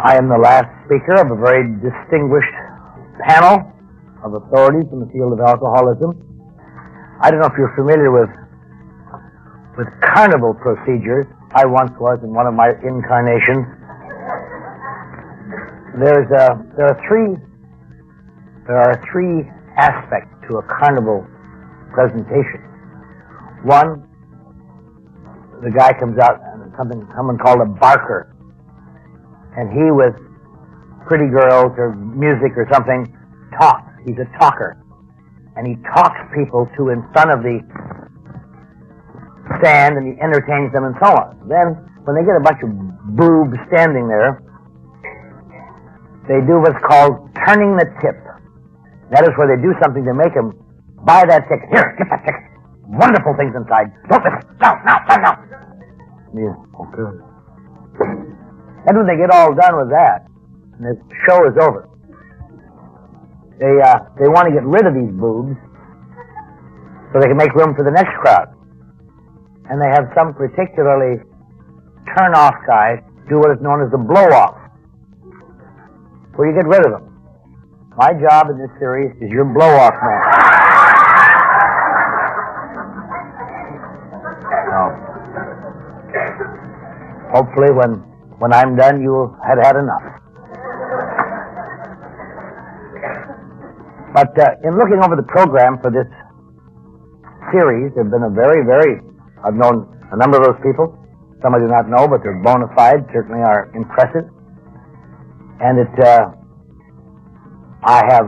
I am the last speaker of a very distinguished panel of authorities in the field of alcoholism. I don't know if you're familiar with carnival procedures. I once was in one of my incarnations. There are three aspects to a carnival presentation. One, the guy comes out and someone called a barker, and he, with pretty girls or music or something, talks. He's a talker, and he talks people to in front of the stand, and he entertains them and so on. Then, when they get a bunch of boobs standing there, they do what's called turning the tip. That is where they do something to make them buy that ticket. Here, get that ticket. Wonderful things inside. Don't miss it. Now. Yeah, okay. And when they get all done with that, and the show is over, they want to get rid of these boobs so they can make room for the next crowd. And they have some particularly turn-off guy do what is known as the blow-off, where you get rid of them. My job in this series is your blow-off man. Hopefully when I'm done, you had had enough. But in looking over the program for this series, there have been I've known a number of those people. Some I do not know, but they're bona fide, certainly are impressive. And I have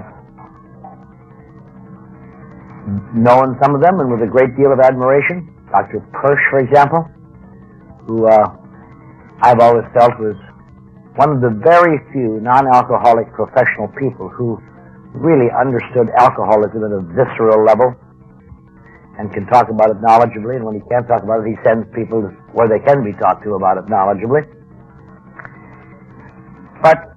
known some of them, and with a great deal of admiration. Dr. Persh, for example, who I've always felt was one of the very few non-alcoholic professional people who really understood alcoholism at a visceral level and can talk about it knowledgeably, and when he can't talk about it, he sends people where they can be talked to about it knowledgeably. But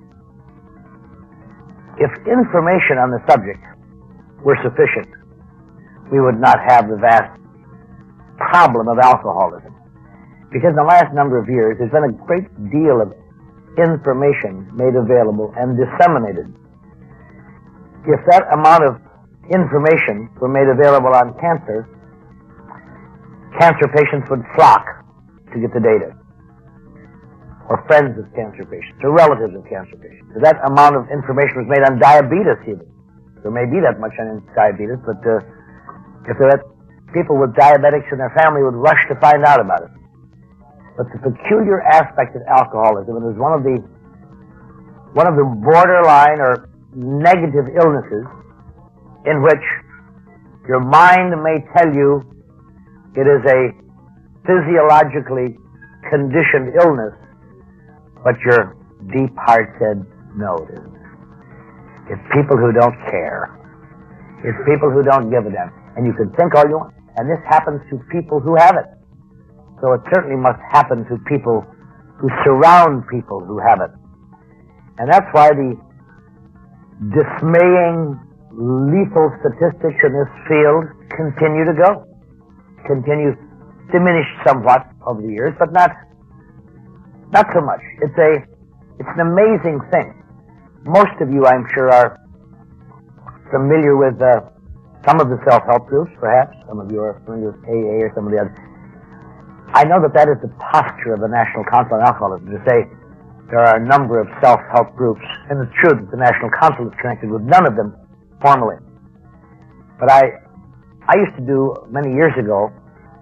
if information on the subject were sufficient, we would not have the vast problem of alcoholism. Because in the last number of years, there's been a great deal of information made available and disseminated. If that amount of information were made available on cancer patients would flock to get the data. Or friends of cancer patients, or relatives of cancer patients. If that amount of information was made on diabetes even. There may be that much on diabetes, but if there were people with diabetics in their family would rush to find out about it. But the peculiar aspect of alcoholism, and it is one of the borderline or negative illnesses in which your mind may tell you it is a physiologically conditioned illness, but your deep heart said, no, it isn't. It's people who don't care. It's people who don't give a damn. And you can think all you want. And this happens to people who have it. So it certainly must happen to people who surround people who have it. And that's why the dismaying, lethal statistics in this field continue to go. Continue diminished somewhat over the years, but not so much. It's an amazing thing. Most of you, I'm sure, are familiar with some of the self-help groups, perhaps. Some of you are familiar with AA or some of the others. I know that is the posture of the National Council on Alcoholism, to say there are a number of self-help groups, and it's true that the National Council is connected with none of them formally. But I used to do, many years ago,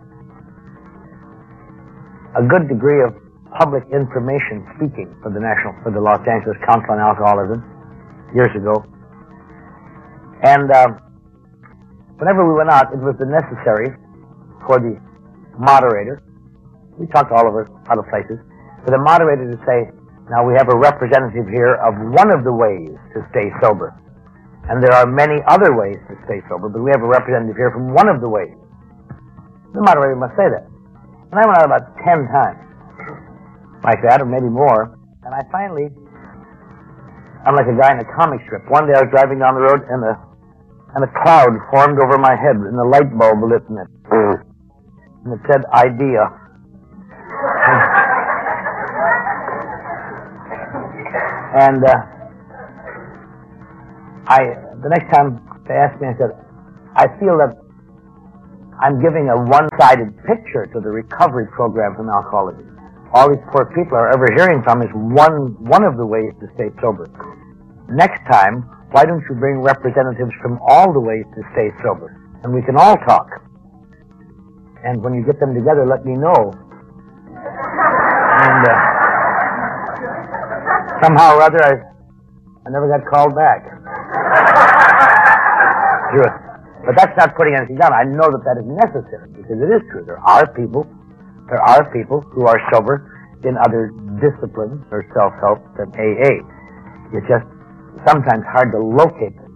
a good degree of public information speaking for the Los Angeles Council on Alcoholism years ago. And whenever we went out, it was necessary for the moderator, we talked all over other places, for the moderator to say, now we have a representative here of one of the ways to stay sober. And there are many other ways to stay sober, but we have a representative here from one of the ways. The moderator must say that. And I went out about 10 times like that, or maybe more, and I'm like a guy in a comic strip. One day I was driving down the road, and a cloud formed over my head, and a light bulb lit in it. And it said, idea. And the next time they asked me, I said, I feel that I'm giving a one-sided picture to the recovery program from alcoholism. All these poor people are ever hearing from is one of the ways to stay sober. Next time, why don't you bring representatives from all the ways to stay sober? And we can all talk. And when you get them together, let me know. And somehow or other, I never got called back. But that's not putting anything down. I know that is necessary, because it is true. There are people who are sober in other disciplines or self-help than AA. It's just sometimes hard to locate them.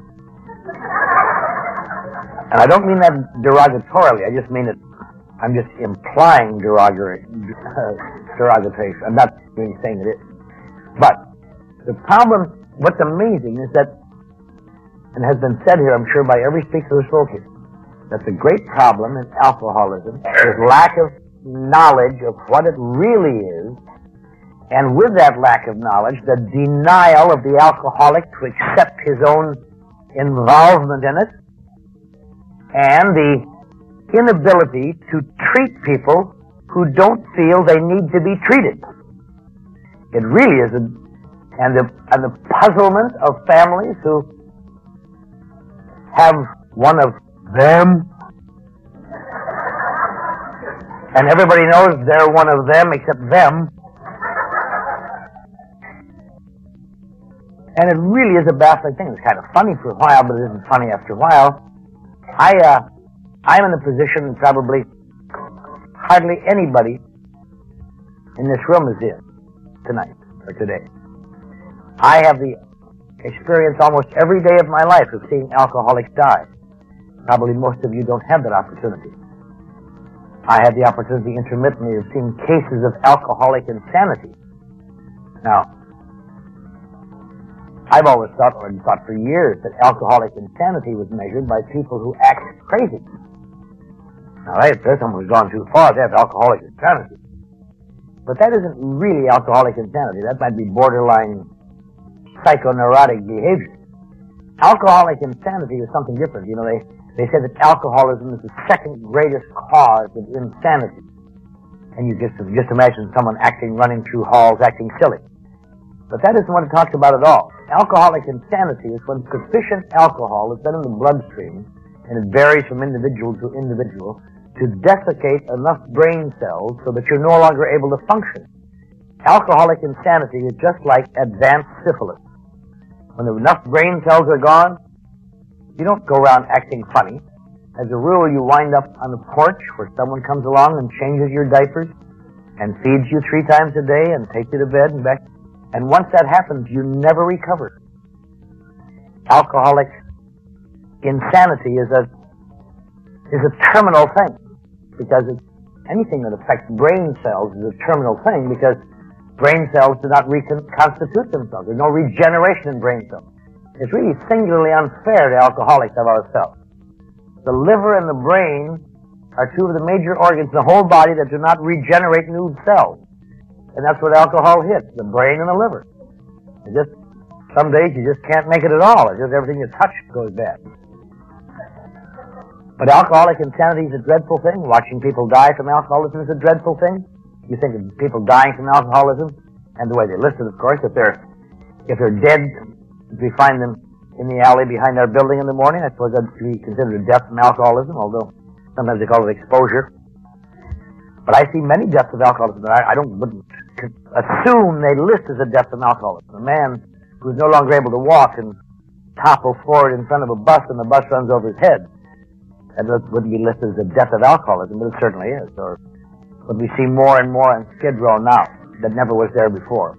And I don't mean that derogatorily. I just mean it. I'm just implying derogatory. I'm not really saying it is. But the problem, what's amazing is that, and has been said here, I'm sure, by every speaker who spoke here, that the great problem in alcoholism is lack of knowledge of what it really is, and with that lack of knowledge, the denial of the alcoholic to accept his own involvement in it, and the inability to treat people who don't feel they need to be treated. It really is, and the puzzlement of families who have one of them, and everybody knows they're one of them except them. And it really is a baffling thing. It's kind of funny for a while, but it isn't funny after a while. I'm in a position probably hardly anybody in this room is in tonight or today. I have the experience almost every day of my life of seeing alcoholics die. Probably most of you don't have that opportunity. I had the opportunity intermittently of seeing cases of alcoholic insanity. Now, I've always thought for years that alcoholic insanity was measured by people who act crazy. Now, if someone who's gone too far, they have alcoholic insanity. But that isn't really alcoholic insanity. That might be borderline psychoneurotic behavior. Alcoholic insanity is something different. You know, they say that alcoholism is the second greatest cause of insanity. And you just imagine someone running through halls, acting silly. But that isn't what it talks about at all. Alcoholic insanity is when sufficient alcohol has been in the bloodstream, and it varies from individual to individual, to desiccate enough brain cells so that you're no longer able to function. Alcoholic insanity is just like advanced syphilis. When enough brain cells are gone, you don't go around acting funny. As a rule, you wind up on the porch where someone comes along and changes your diapers and feeds you 3 times a day and takes you to bed and back. And once that happens, you never recover. Alcoholic insanity is a terminal thing, because anything that affects brain cells is a terminal thing, because brain cells do not reconstitute themselves. There's no regeneration in brain cells. It's really singularly unfair to alcoholics of ourselves. The liver and the brain are 2 of the major organs in the whole body that do not regenerate new cells. And that's what alcohol hits, the brain and the liver. Some days you just can't make it at all. It's just everything you touch goes bad. But alcoholic insanity is a dreadful thing. Watching people die from alcoholism is a dreadful thing. You think of people dying from alcoholism, and the way they list it, of course, if they're dead, if we find them in the alley behind our building in the morning, I suppose that'd be considered a death from alcoholism, although sometimes they call it exposure. But I see many deaths of alcoholism that I wouldn't assume they list as a death from alcoholism. A man who's no longer able to walk and topples forward in front of a bus and the bus runs over his head. That wouldn't be listed as a death of alcoholism, but it certainly is. Or what we see more and more on Skid Row now that never was there before,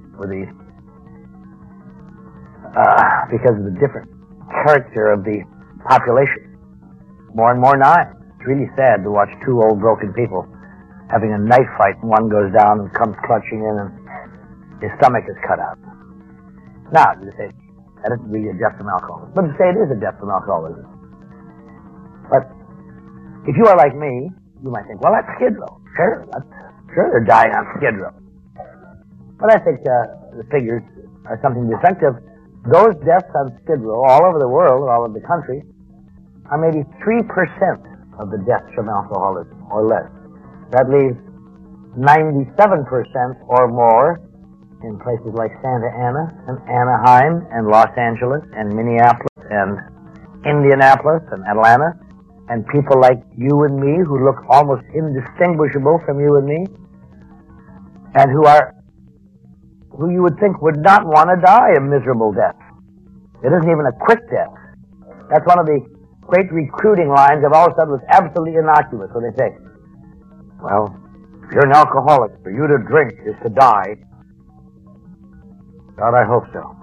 because of the different character of the population. More and more dying. It's really sad to watch 2 old broken people having a knife fight, and one goes down and comes clutching in, and his stomach is cut out. Now, you say, that isn't really a death from alcoholism. But to say it is a death from alcoholism. But if you are like me, you might think, well, that's Skid Row. Sure, they're dying on Skid Row. But I think the figures or something defective, those deaths on Skid Row all over the world, all over the country, are maybe 3% of the deaths from alcoholism or less. That leaves 97% or more in places like Santa Ana and Anaheim and Los Angeles and Minneapolis and Indianapolis and Atlanta, and people like you and me who look almost indistinguishable from you and me, and who you would think would not want to die a miserable death. It isn't even a quick death. That's one of the great recruiting lines I've always thought was absolutely innocuous when they say, well, if you're an alcoholic, for you to drink is to die. God, I hope so.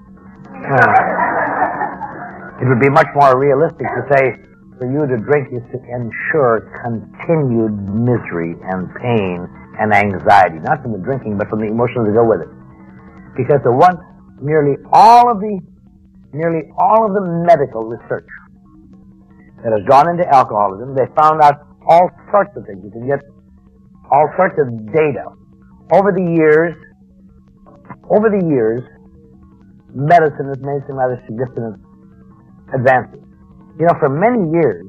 It would be much more realistic to say, for you to drink is to ensure continued misery and pain and anxiety, not from the drinking, but from the emotions that go with it. Because nearly all of the medical research that has gone into alcoholism, they found out all sorts of things. You can get all sorts of data. Over the years, medicine has made some rather significant advances. You know, for many years,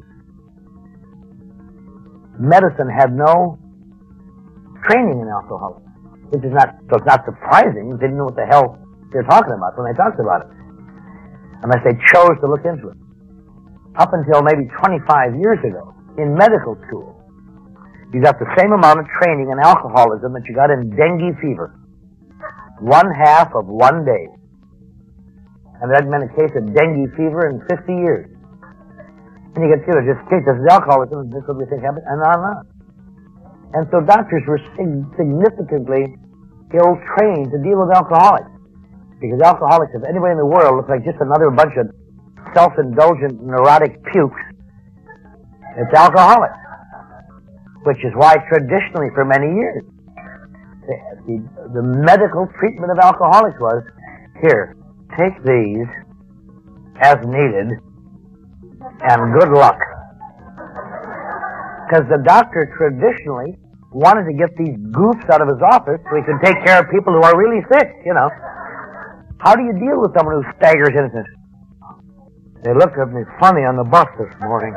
medicine had no training in alcoholism, which is not surprising. They didn't know what the hell they're talking about when they talked about it, unless they chose to look into it. Up until maybe 25 years ago, in medical school, you got the same amount of training in alcoholism that you got in dengue fever. 1/2 of 1 day. And that meant a case of dengue fever in 50 years. And you get, just this is alcoholism, this is what we think happened, and on and on. And so doctors were significantly ill-trained to deal with alcoholics. Because alcoholics, if anybody in the world, looks like just another bunch of self-indulgent, neurotic pukes, it's alcoholics. Which is why traditionally for many years, the medical treatment of alcoholics was, here, take these as needed, and good luck. Because the doctor traditionally wanted to get these goofs out of his office so he could take care of people who are really sick, How do you deal with someone who staggers innocent? They looked at me funny on the bus this morning.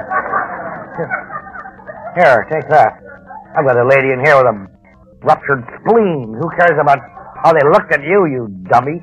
Here, take that. I've got a lady in here with a ruptured spleen. Who cares about how they looked at you, you dummy?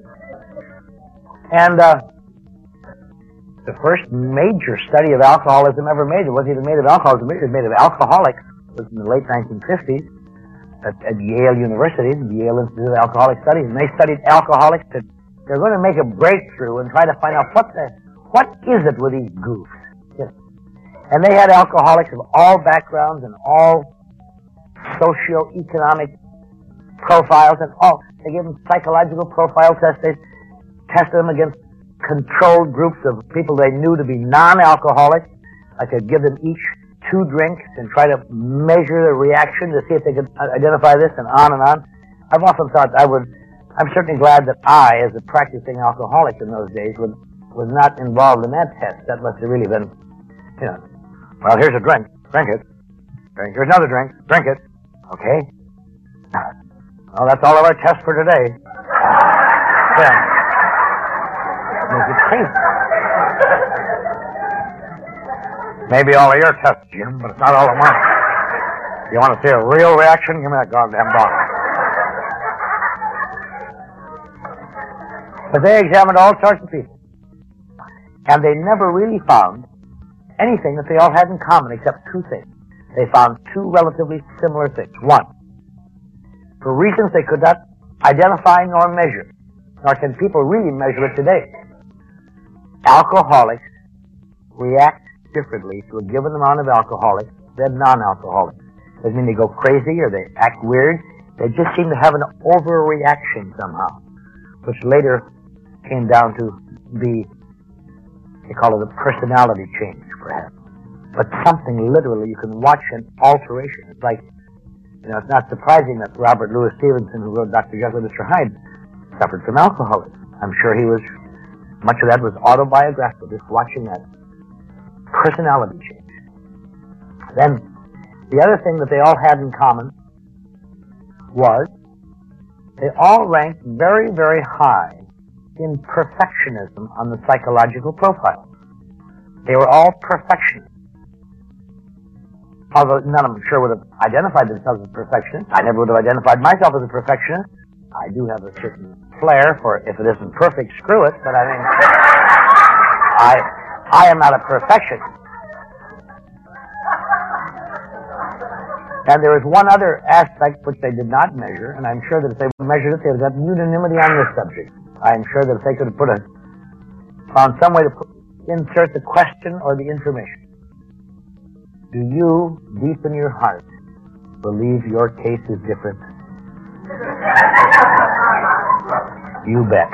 And the first major study of alcoholism ever made, it wasn't even made of alcoholism, it was made of alcoholics. It was in the late 1950s at Yale University, the Yale Institute of Alcoholic Studies, and they studied alcoholics. They're going to make a breakthrough and try to find out what is it with these goofs. And they had alcoholics of all backgrounds and all socio-economic profiles and all. They gave them psychological profile tests. They tested them against controlled groups of people they knew to be non-alcoholic. I could give them each 2 drinks and try to measure the reaction to see if they could identify this, and on and on. I've often thought I'm certainly glad that I, as a practicing alcoholic in those days, was not involved in that test. That must have really been, well, here's a drink. Drink it. Here's another drink. Drink it. Okay. Well, that's all of our tests for today. Yeah. Makes it crazy. Maybe all of your tests, Jim, but it's not all of mine. You want to see a real reaction? Give me that goddamn bottle. But they examined all sorts of people. And they never really found anything that they all had in common except 2 things. They found 2 relatively similar things. One, for reasons they could not identify nor measure, nor can people really measure it today, alcoholics react differently to a given amount of alcoholics than non-alcoholics. Doesn't mean they go crazy or they act weird. They just seem to have an overreaction somehow, which later came down to be, they call it a personality change, perhaps. But something literally, you can watch an alteration. It's like, it's not surprising that Robert Louis Stevenson, who wrote Dr. Jekyll and Mr. Hyde, suffered from alcoholism. I'm sure much of that was autobiographical, just watching that personality change. Then, the other thing that they all had in common was they all ranked very, very high in perfectionism on the psychological profile. They were all perfectionists. Although none of them sure would have identified themselves as perfectionists. I never would have identified myself as a perfectionist. I do have a certain flair for if it isn't perfect, screw it, but I mean, I am not a perfectionist. And there was one other aspect which they did not measure, and I'm sure that if they measured it, they would have got unanimity on this subject. I'm sure that if they could have found some way to insert the question or the information. Do you, deep in your heart, believe your case is different? You bet.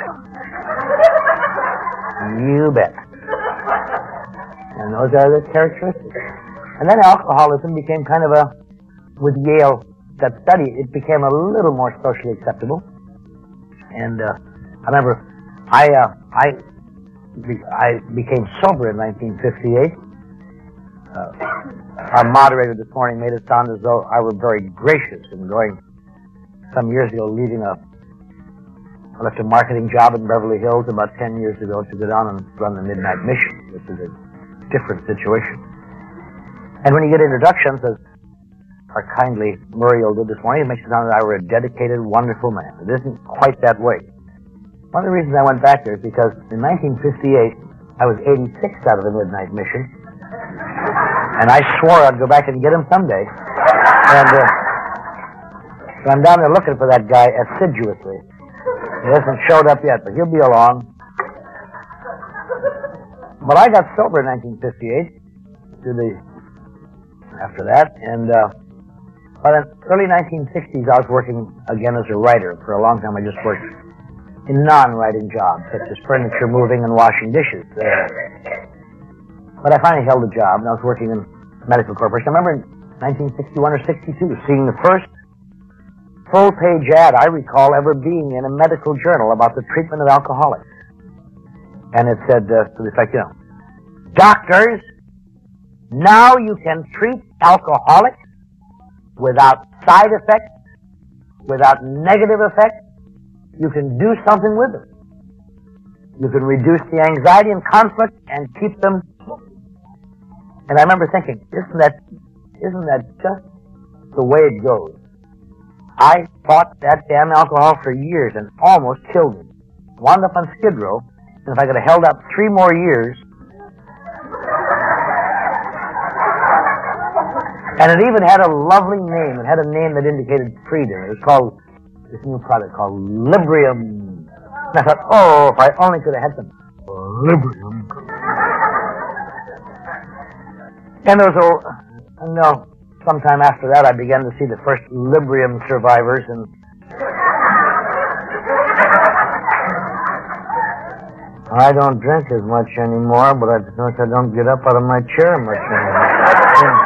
You bet. And those are the characteristics. And then alcoholism became kind of with Yale, that study, it became a little more socially acceptable. And I remember I became sober in 1958. Our moderator this morning made it sound as though I were very gracious in going some years ago, I left a marketing job in Beverly Hills about 10 years ago to go down and run the Midnight Mission, which is a different situation. And when you get introductions, as our kindly Muriel did this morning, it makes it sound that I were a dedicated, wonderful man. It isn't quite that way. One of the reasons I went back there is because in 1958, I was 86 out of the Midnight Mission, and I swore I'd go back and get him someday. And so I'm down there looking for that guy assiduously. He hasn't showed up yet, but he'll be along. But I got sober in 1958, after that, and by the early 1960s, I was working again as a writer. For a long time, I just worked in non-writing jobs, such as furniture moving and washing dishes. But I finally held a job, and I was working in a medical corporation. I remember in 1961 or 62 seeing the first full-page ad I recall ever being in a medical journal about the treatment of alcoholics. And it said, it's like, doctors, now you can treat alcoholics without side effects, without negative effects. You can do something with them. You can reduce the anxiety and conflict and keep them. And I remember thinking, isn't that just the way it goes? I fought that damn alcohol for years and almost killed me. Wound up on Skid Row, and if I could have held up 3 more years. And it even had a lovely name. It had a name that indicated freedom. It was called, this new product called Librium. And I thought, oh, if I only could have had some Librium. And there was sometime after that, I began to see the first Librium survivors, and I don't drink as much anymore, but I notice I don't get up out of my chair much anymore.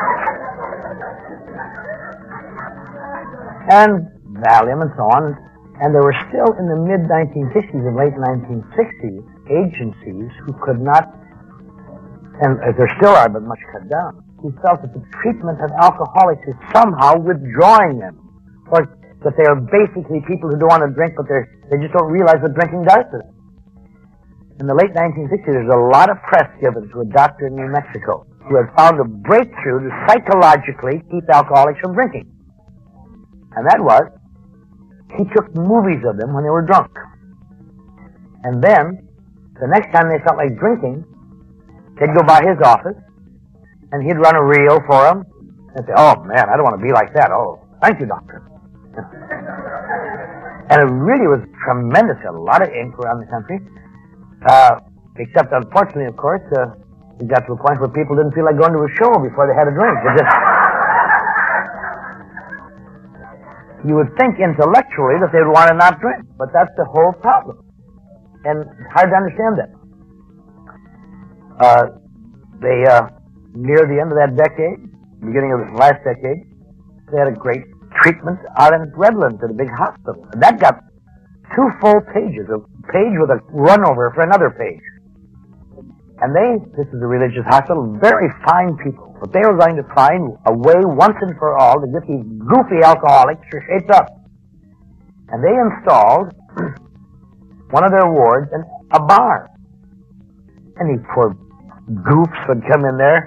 And Valium and so on. And there were still in the mid-1960s and late 1960s agencies who could not, and there still are, but much cut down, who felt that the treatment of alcoholics is somehow withdrawing them, or that they are basically people who don't want to drink, but they just don't realize what drinking does to them. In the late 1960s, there's a lot of press given to a doctor in New Mexico who had found a breakthrough to psychologically keep alcoholics from drinking. And that was, he took movies of them when they were drunk. And then, the next time they felt like drinking, they'd go by his office, and he'd run a reel for them, and say, oh, man, I don't want to be like that. Oh, thank you, doctor. And it really was tremendous. A lot of ink around the country. Except, unfortunately, of course, it got to a point where people didn't feel like going to a show before they had a drink. You would think intellectually that they would want to not drink, but that's the whole problem. And it's hard to understand that. Near the end of that decade, beginning of the last decade, they had a great treatment out in Redlands at a big hospital. And that got 2 full pages, a page with a runover for another page. And this is a religious hospital, very fine people. But they were going to find a way once and for all to get these goofy alcoholics shaped up. And they installed one of their wards, and a bar. And these poor goofs would come in there,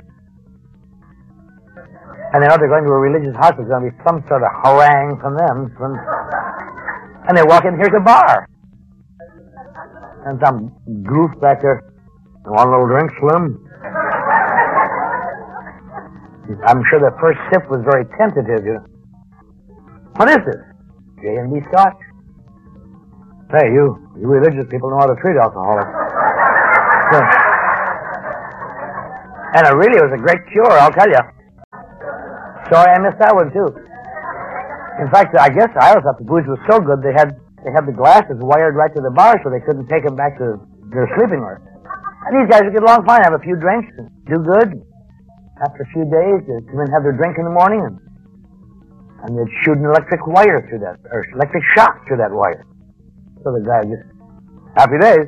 and they know they're going to a religious hospital. There's going to be some sort of harangue from them. And they walk in, here's a bar. And some goof back there, want a little drink, Slim? I'm sure the first sip was very tentative. You know. What is this? J&B Scotch. Hey, you religious people know how to treat alcoholics. And it really was a great cure, I'll tell you. Sorry I missed that one, too. In fact, I guess I always thought the booze was so good they had the glasses wired right to the bar so they couldn't take them back to their sleeping room. And these guys would get along fine, have a few drinks, and do good. After a few days, they'd come in and have their drink in the morning, and they'd shoot an electric wire through that, or electric shock through that wire. So the guy just, happy days.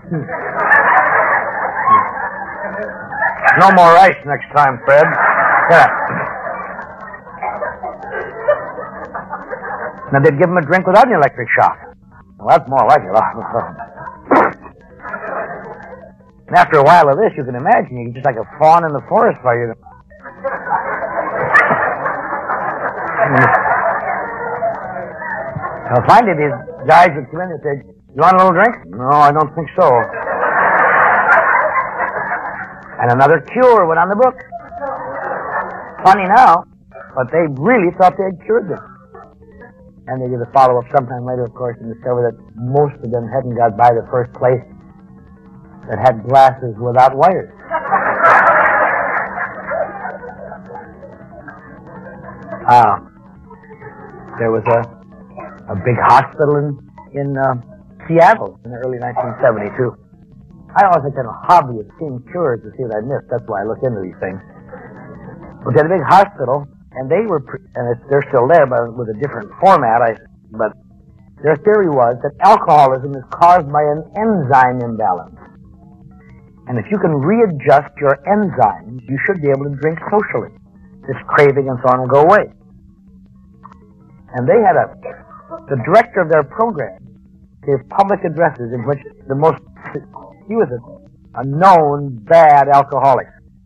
No more ice next time, Fred. Yeah. Now they'd give him a drink without an electric shock. Well, that's more like it. And after a while of this, you can imagine, you're just like a fawn in the forest fire. Well, finally, these guys would come in and say, you want a little drink? No, I don't think so. And another cure went on the book. Funny now, but they really thought they had cured them. And they did a follow-up sometime later, of course, and discovered that most of them hadn't got by the first place that had glasses without wires. There was a big hospital in Seattle in the early 1972. I always had a hobby of seeing cures to see what I missed. That's why I look into these things. But they had a big hospital, and they were, they're still there, but with a different format. But their theory was that alcoholism is caused by an enzyme imbalance. And if you can readjust your enzymes, you should be able to drink socially. This craving and so on will go away. And they had the director of their program gave public addresses in which he was a known bad alcoholic.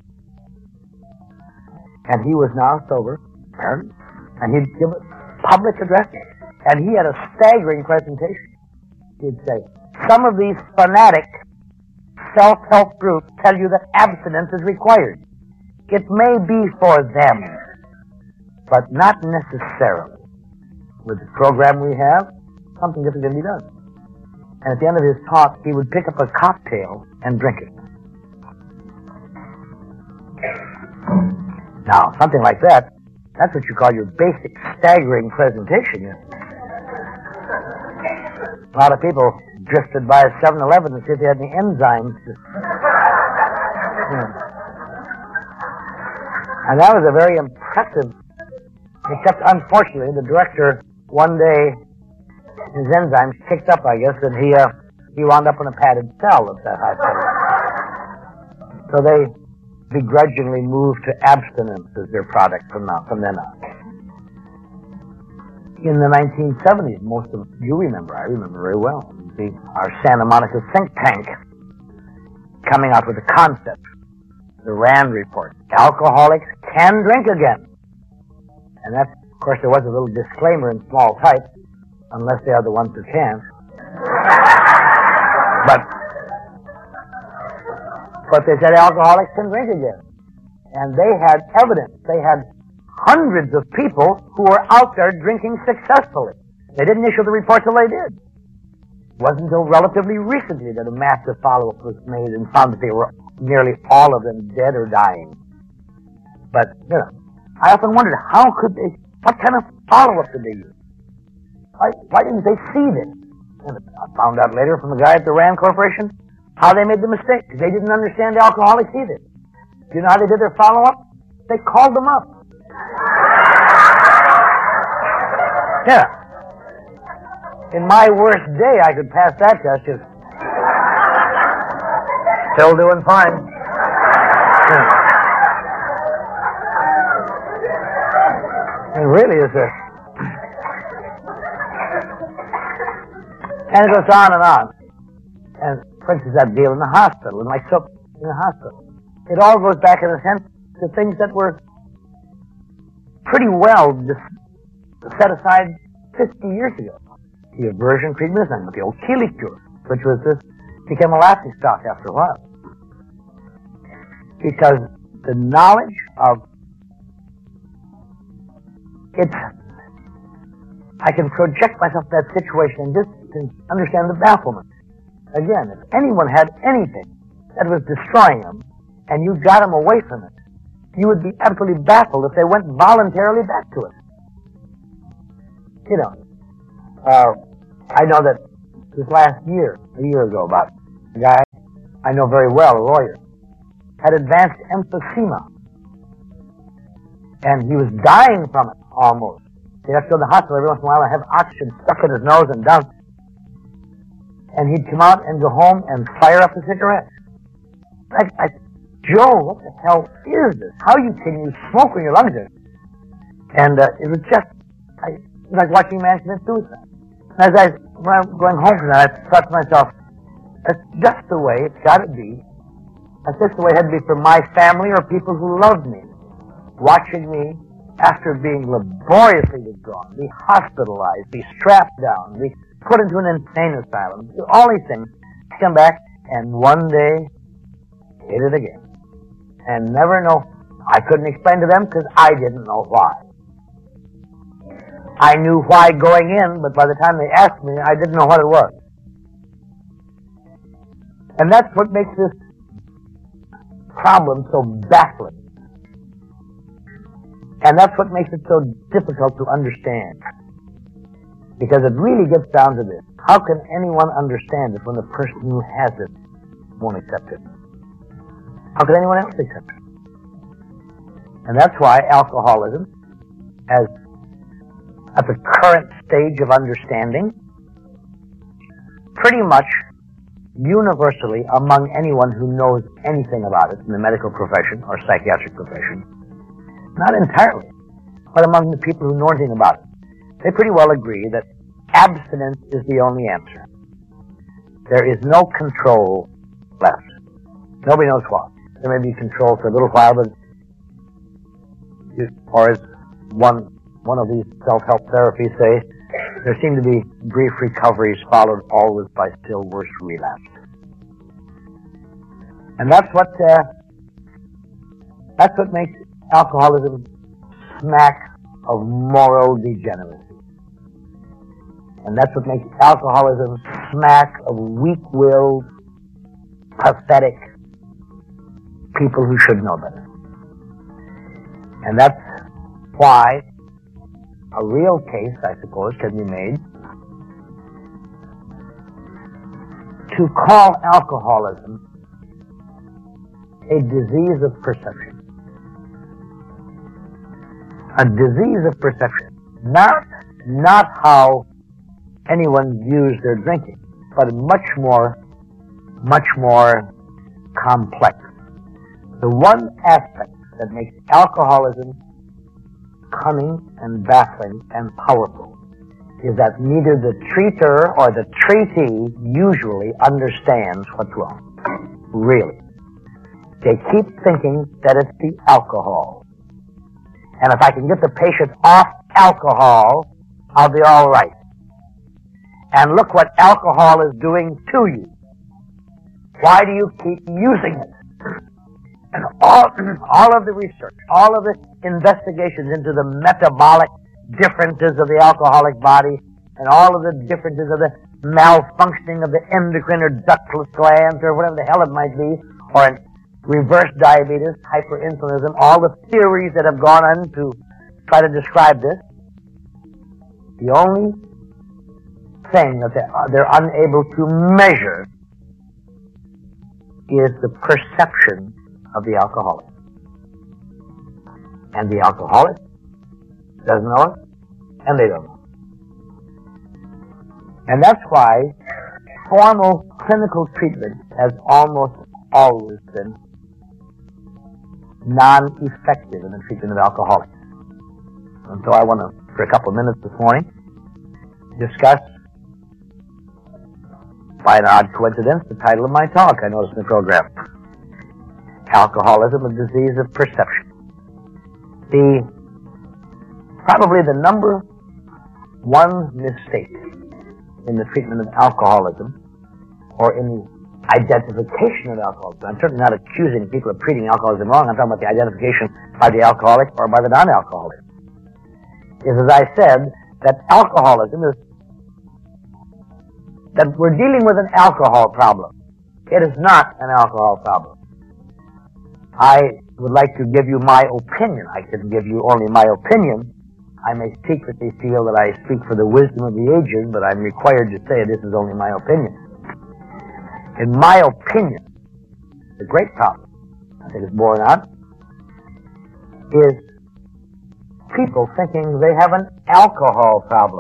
And he was now sober, apparently, and he'd give public addresses. And he had a staggering presentation. He'd say, some of these fanatic self-help groups tell you that abstinence is required. It may be for them, but not necessarily. With the program we have, something different can be done. And at the end of his talk, he would pick up a cocktail and drink it. Now, something like that, that's what you call your basic staggering presentation. A lot of people drifted by a 7-Eleven to see if they had any enzymes. And that was a very impressive, except unfortunately, the director one day, his enzymes kicked up, I guess, and he wound up in a padded cell at that hospital. So they begrudgingly moved to abstinence as their product from then on. In the 1970s, most of you remember, I remember very well, our Santa Monica think tank coming out with a concept, the RAND report. Alcoholics can drink again. And that, of course, there was a little disclaimer in small type, unless they are the ones who can't. But they said alcoholics can drink again. And they had evidence. They had hundreds of people who were out there drinking successfully. They didn't issue the report till they did. It wasn't until relatively recently that a massive follow-up was made and found that they were nearly all of them dead or dying. But, you know, I often wondered, what kind of follow-up did they use? Why didn't they see this? And I found out later from the guy at the RAND Corporation how they made the mistake. They didn't understand alcoholics either. Do you know how they did their follow-up? They called them up. Yeah. In my worst day, I could pass that test. Just still doing fine. Yeah. It really is a... And it goes on and on. And for instance, that deal in the hospital, and like soap in the hospital. It all goes back, in a sense, to things that were pretty well set aside 50 years ago. The aversion treatment and the old Keeley cure, which was became a laughing stock after a while. Because the knowledge of I can project myself in that situation and just can understand the bafflement. Again, if anyone had anything that was destroying them, and you got them away from it, you would be absolutely baffled if they went voluntarily back to it. You know, I know that this last year, a year ago about, a guy I know very well, a lawyer, had advanced emphysema. And he was dying from it, almost. He'd have to go to the hospital every once in a while and have oxygen stuck in his nose and down. And he'd come out and go home and fire up a cigarette. Joe, what the hell is this? How can you smoke when your lungs are? And it was just, it was like watching a man commit suicide. As when I was going home from that, I thought to myself, that's just the way it's got to be. That's just the way it had to be for my family or people who loved me. Watching me, after being laboriously withdrawn, be hospitalized, be strapped down, be put into an insane asylum, all these things, come back and one day hit it again. And never know. I couldn't explain to them because I didn't know why. I knew why going in, but by the time they asked me, I didn't know what it was. And that's what makes this problem so baffling. And that's what makes it so difficult to understand. Because it really gets down to this. How can anyone understand it when the person who has it won't accept it? How can anyone else accept it? And that's why alcoholism, as at the current stage of understanding, pretty much universally among anyone who knows anything about it in the medical profession or psychiatric profession, not entirely, but among the people who know anything about it, they pretty well agree that abstinence is the only answer. There is no control left. Nobody knows why. There may be control for a little while, but or as one of these self-help therapies say, there seem to be brief recoveries followed always by still worse relapse. And that's what makes alcoholism smack of moral degeneracy. And that's what makes alcoholism smack of weak-willed, pathetic people who should know better. And that's why a real case, I suppose, can be made to call alcoholism a disease of perception. A disease of perception. Not how anyone views their drinking, but much more complex. The one aspect that makes alcoholism cunning and baffling and powerful is that neither the treater or the treatee usually understands what's wrong. Really. They keep thinking that it's the alcohol. And if I can get the patient off alcohol, I'll be all right. And look what alcohol is doing to you. Why do you keep using it? And all of the research, all of the investigations into the metabolic differences of the alcoholic body, and all of the differences of the malfunctioning of the endocrine or ductless glands, or whatever the hell it might be, or in reverse diabetes, hyperinsulinism, all the theories that have gone on to try to describe this, the only thing that they're unable to measure is the perception of the alcoholic. And the alcoholic doesn't know it, and they don't know. And that's why formal clinical treatment has almost always been non-effective in the treatment of alcoholics. And so I want to, for a couple of minutes this morning, discuss By an odd coincidence, the title of my talk, I noticed in the program. Alcoholism, a disease of perception. Probably the number one mistake in the treatment of alcoholism, or in the identification of alcoholism. I'm certainly not accusing people of treating alcoholism wrong. I'm talking about the identification by the alcoholic or by the non-alcoholic. Is, as I said, that alcoholism is that we're dealing with an alcohol problem. It is not an alcohol problem. I would like to give you my opinion. I can give you only my opinion. I may secretly feel that I speak for the wisdom of the ages, but I'm required to say this is only my opinion. In my opinion, the great problem, I think it's borne out, is people thinking they have an alcohol problem.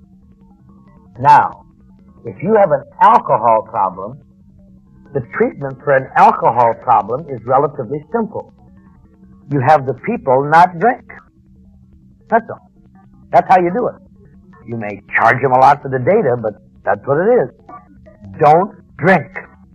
Now, if you have an alcohol problem, the treatment for an alcohol problem is relatively simple. You have the people not drink. That's all. That's how you do it. You may charge them a lot for the data, but that's what it is. Don't drink.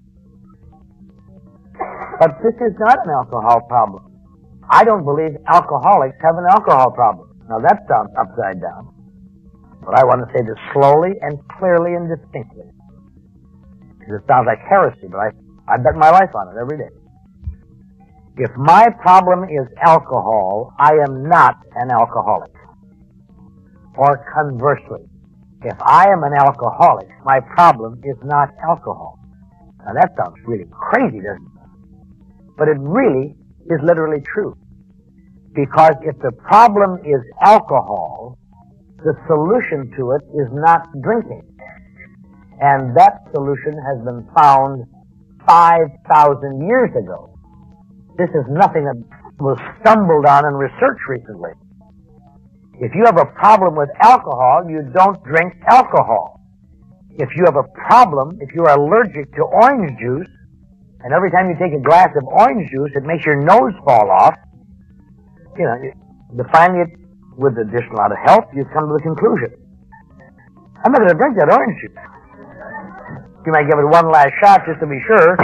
But this is not an alcohol problem. I don't believe alcoholics have an alcohol problem. Now that sounds upside down. But I want to say this slowly and clearly and distinctly. Because it sounds like heresy, but I bet my life on it every day. If my problem is alcohol, I am not an alcoholic. Or conversely, if I am an alcoholic, my problem is not alcohol. Now that sounds really crazy, doesn't it? But it really is literally true. Because if the problem is alcohol, the solution to it is not drinking. And that solution has been found 5,000 years ago. This is nothing that was stumbled on in research recently. If you have a problem with alcohol, you don't drink alcohol. If you have a problem, if you're allergic to orange juice, and every time you take a glass of orange juice, it makes your nose fall off, you know, finally, with additional lot of help, you come to the conclusion, I'm not going to drink that orange juice. You might give it one last shot just to be sure.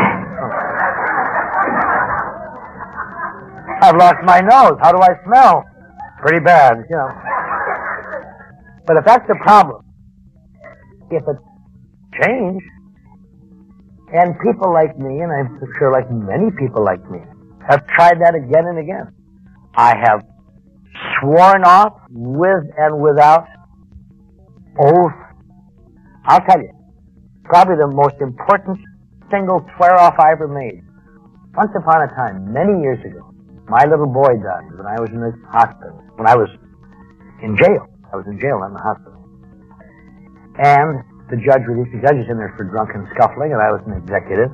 I've lost my nose. How do I smell? Pretty bad, you know. But if that's the problem, if it's changed, and people like me, and I'm sure like many people like me, have tried that again and again. I have sworn off with and without oath. I'll tell you, probably the most important single swear-off I ever made. Once upon a time, many years ago, my little boy died when I was in the hospital. When I was in jail. I was in jail, not in the hospital. And the judge released the judges in there for drunken scuffling, and I was an executive.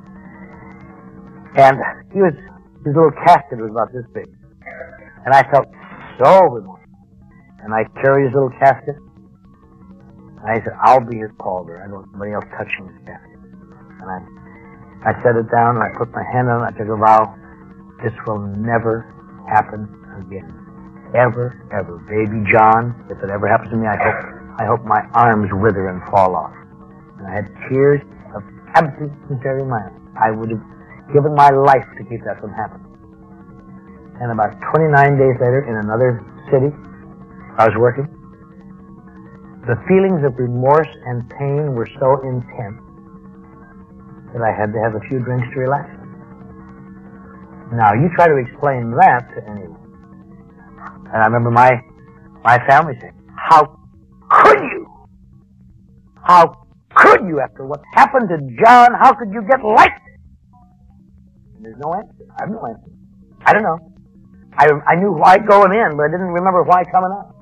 And his little casket was about this big. And I felt so remorseful. And I carried his little casket. And I said, I'll be his pallbearer. I don't want somebody else touching his casket. And I set it down, and I put my hand on it, and I took a vow. This will never happen again. Ever, ever. Baby John, if it ever happens to me, I hope my arms wither and fall off. And I had tears of absolute sincerity in my eyes. I would have given my life to keep that from happening. And about 29 days later, in another city, I was working. The feelings of remorse and pain were so intense that I had to have a few drinks to relax. Now, you try to explain that to anyone. And I remember my family saying, how could you? How could you, after what happened to John, how could you get light? And there's no answer. I have no answer. I don't know. I knew why going in, but I didn't remember why coming out.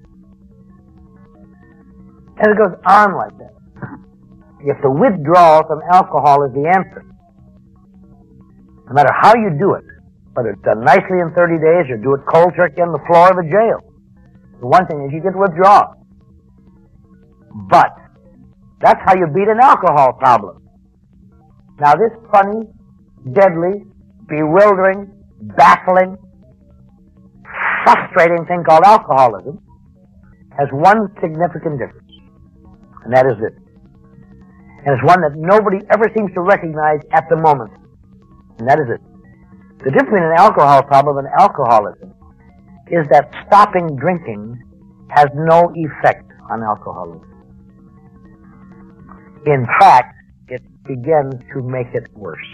And it goes on like that. If the withdrawal from alcohol is the answer, no matter how you do it, whether it's done nicely in 30 days or do it cold turkey on the floor of a jail, the one thing is you get withdrawal. But that's how you beat an alcohol problem. Now this funny, deadly, bewildering, baffling, frustrating thing called alcoholism has one significant difference, and that is this. And it's one that nobody ever seems to recognize at the moment. And that is it. The difference between an alcohol problem and alcoholism is that stopping drinking has no effect on alcoholism. In fact, it begins to make it worse.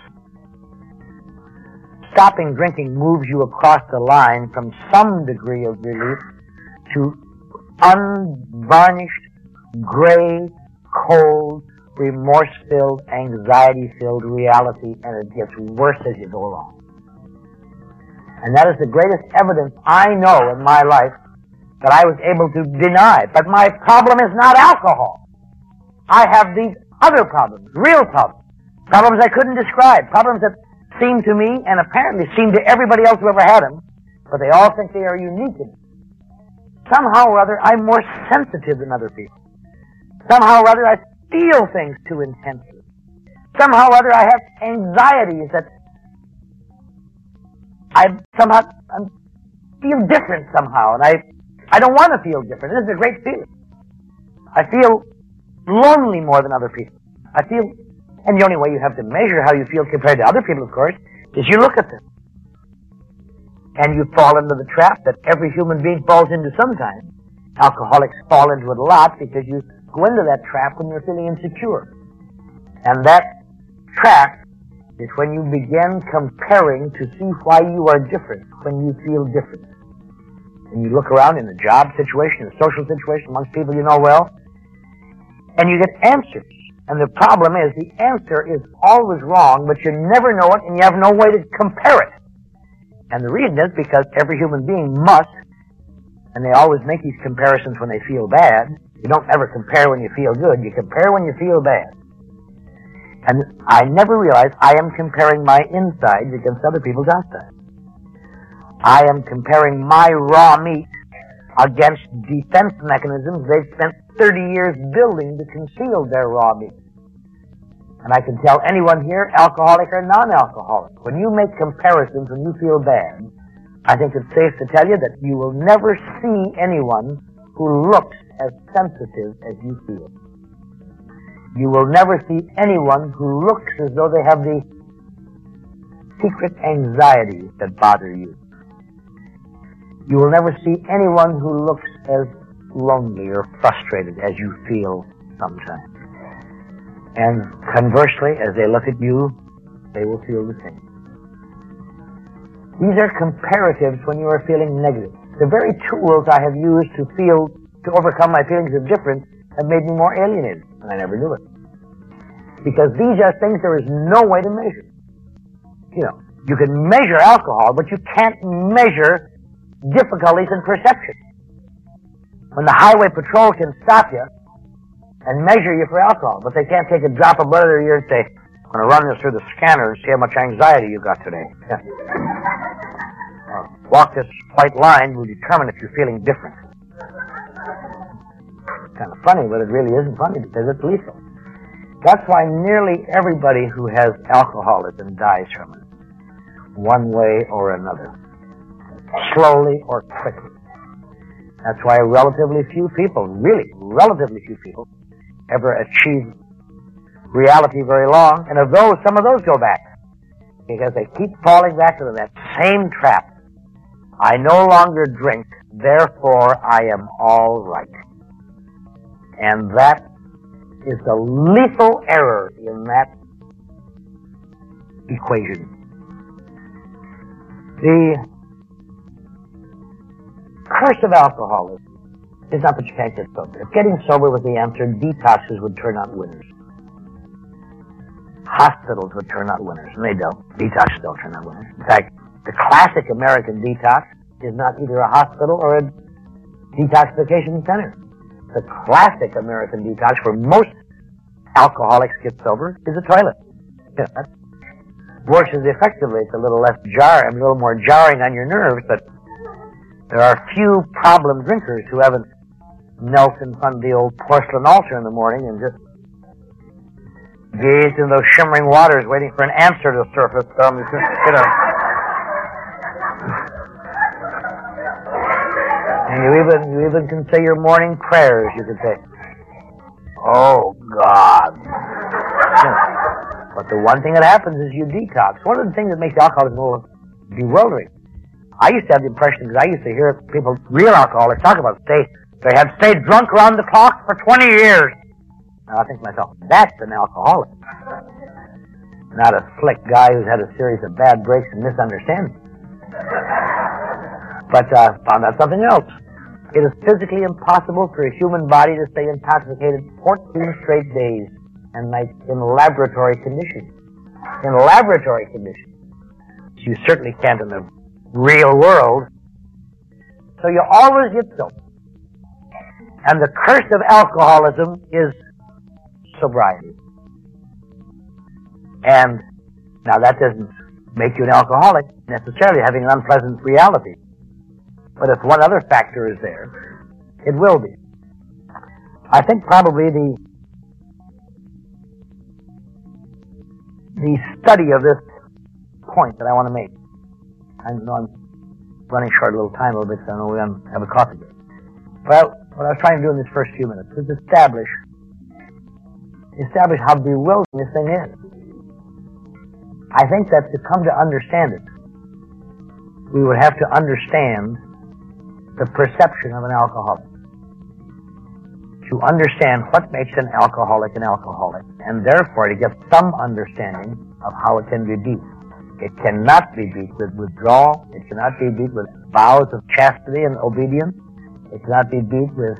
Stopping drinking moves you across the line from some degree of relief to unvarnished, gray, cold, remorse-filled, anxiety-filled reality, and it gets worse as you go along. And that is the greatest evidence I know in my life that I was able to deny. But my problem is not alcohol. I have these other problems, real problems, problems I couldn't describe, problems that seem to me and apparently seem to everybody else who ever had them, but they all think they are unique. Somehow or other, I'm more sensitive than other people. Somehow or other, I feel things too intensely. Somehow or other, I have anxieties that I feel different somehow, and I don't want to feel different. This is a great feeling. I feel lonely more than other people. I feel, and the only way you have to measure how you feel compared to other people, of course, is you look at them. And you fall into the trap that every human being falls into sometimes. Alcoholics fall into it a lot because you go into that trap when you're feeling insecure. And that trap is when you begin comparing to see why you are different when you feel different. And you look around in a job situation, a social situation, amongst people you know well, and you get answers. And the problem is the answer is always wrong, but you never know it and you have no way to compare it. And the reason is because every human being must, and they always make these comparisons when they feel bad. You don't ever compare when you feel good. You compare when you feel bad. And I never realized I am comparing my insides against other people's outsides. I am comparing my raw meat against defense mechanisms they've spent 30 years building to conceal their raw meat. And I can tell anyone here, alcoholic or non-alcoholic, when you make comparisons when you feel bad, I think it's safe to tell you that you will never see anyone who looks as sensitive as you feel. You will never see anyone who looks as though they have the secret anxieties that bother you. You will never see anyone who looks as lonely or frustrated as you feel sometimes. And conversely, as they look at you, they will feel the same. These are comparatives when you are feeling negative. The very tools I have used to overcome my feelings of difference have made me more alienated, and I never knew it. Because these are things there is no way to measure. You know, you can measure alcohol, but you can't measure difficulties in perception. When the highway patrol can stop you and measure you for alcohol, but they can't take a drop of blood out of your ear and say, I'm going to run this through the scanner and see how much anxiety you got today. Yeah. Walk this white line will determine if you're feeling different. It's kind of funny, but it really isn't funny because it's lethal. That's why nearly everybody who has alcoholism dies from it, one way or another, slowly or quickly. That's why relatively few people, ever achieve reality very long, and of those, some of those go back, because they keep falling back to that same trap. I no longer drink, therefore I am all right. And that is the lethal error in that equation. The curse of alcoholism is not that you can't get sober. If getting sober was the answer, detoxes would turn out winners. Hospitals would turn out winners, and they don't. Detoxes don't turn out winners. In fact, the classic American detox is not either a hospital or a detoxification center. The classic American detox, where most alcoholics get sober, is a toilet. Yeah, that works as effectively. It's a little more jarring on your nerves, but there are few problem drinkers who haven't knelt in front of the old porcelain altar in the morning and just gazed in those shimmering waters waiting for an answer to surface. And you even can say your morning prayers, you can say, Oh, God. But the one thing that happens is you detox. One of the things that makes alcoholism a little bewildering, I used to have the impression, because I used to hear people, real alcoholics, talk about they have stayed drunk around the clock for 20 years. Now I think to myself, that's an alcoholic. Not a slick guy who's had a series of bad breaks and misunderstandings. But found out something else. It is physically impossible for a human body to stay intoxicated 14 straight days and nights in laboratory conditions. In laboratory conditions. You certainly can't in the real world. So you always get sober. And the curse of alcoholism is sobriety. And now that doesn't make you an alcoholic necessarily, having an unpleasant reality. But if one other factor is there, it will be. I think probably the study of this point that I want to make. I know I'm running short a little time a little bit, so I know we're going to have a coffee break. Well, what I was trying to do in these first few minutes was establish how bewildering this thing is. I think that to come to understand it, we would have to understand the perception of an alcoholic. To understand what makes an alcoholic, and therefore to get some understanding of how it can be beat. It cannot be beat with withdrawal. It cannot be beat with vows of chastity and obedience. It cannot be beat with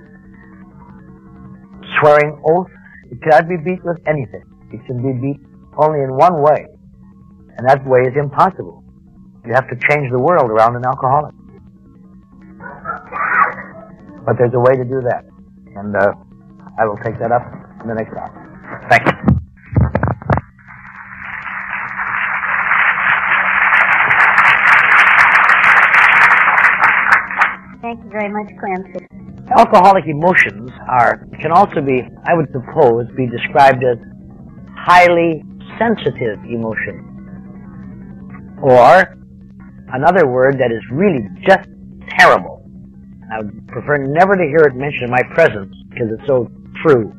swearing oaths. It cannot be beat with anything. It can be beat only in one way. And that way is impossible. You have to change the world around an alcoholic. But there's a way to do that. And I will take that up in the next hour. Thank you. Thank you very much, Clancy. Alcoholic emotions can also be, I would suppose, be described as highly sensitive emotions. Or another word that is really just terrible. I would prefer never to hear it mentioned in my presence because it's so true.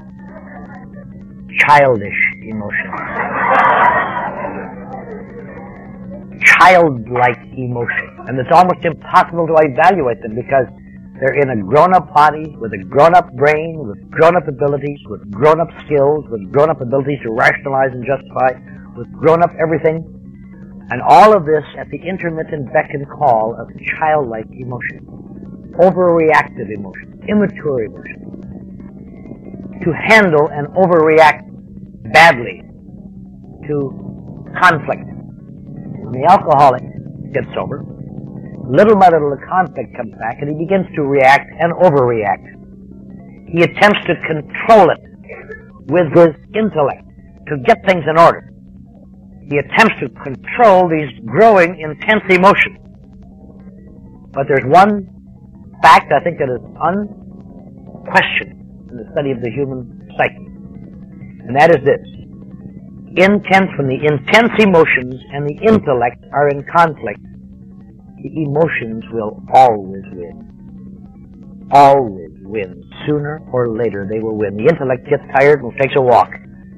Childish emotions. Childlike emotions. And it's almost impossible to evaluate them because they're in a grown-up body, with a grown-up brain, with grown-up abilities, with grown-up skills, with grown-up abilities to rationalize and justify, with grown-up everything. And all of this at the intermittent beck and call of childlike emotions. Overreactive emotions, immature emotions. To handle and overreact badly to conflict. When the alcoholic gets sober, little by little the conflict comes back and he begins to react and overreact. He attempts to control it with his intellect to get things in order. He attempts to control these growing, intense emotions. But there's one fact I think that is unquestioned in the study of the human psyche. And that is this. When the intense emotions and the intellect are in conflict, the emotions will always win. Always win. Sooner or later they will win. The intellect gets tired and takes a walk.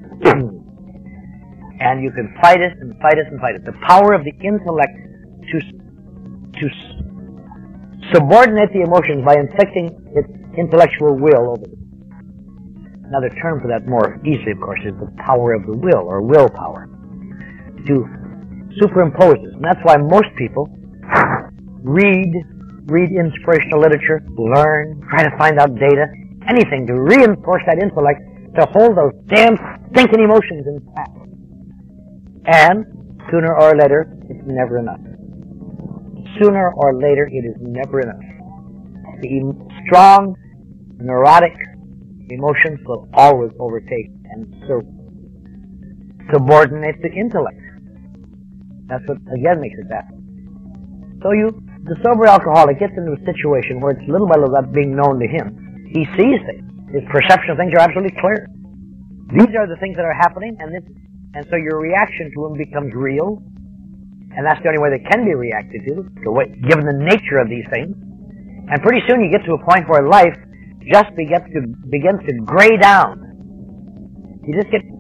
And you can fight it and fight it and fight it. The power of the intellect to subordinate the emotions by inflicting its intellectual will over them. Another term for that more easily, of course, is the power of the will, or willpower. To superimpose this. And that's why most people read inspirational literature, learn, try to find out data, anything to reinforce that intellect, to hold those damn stinking emotions intact. And sooner or later, it's never enough. Sooner or later, it is never enough. The strong, neurotic emotions will always overtake and subordinate the intellect. That's what, again, makes it bad. So the sober alcoholic gets into a situation where it's little by little that being known to him. He sees things. His perception of things are absolutely clear. These are the things that are happening, and so your reaction to them becomes real, and that's the only way they can be reacted to, given the nature of these things. And pretty soon you get to a point where life just begins to gray down. You just get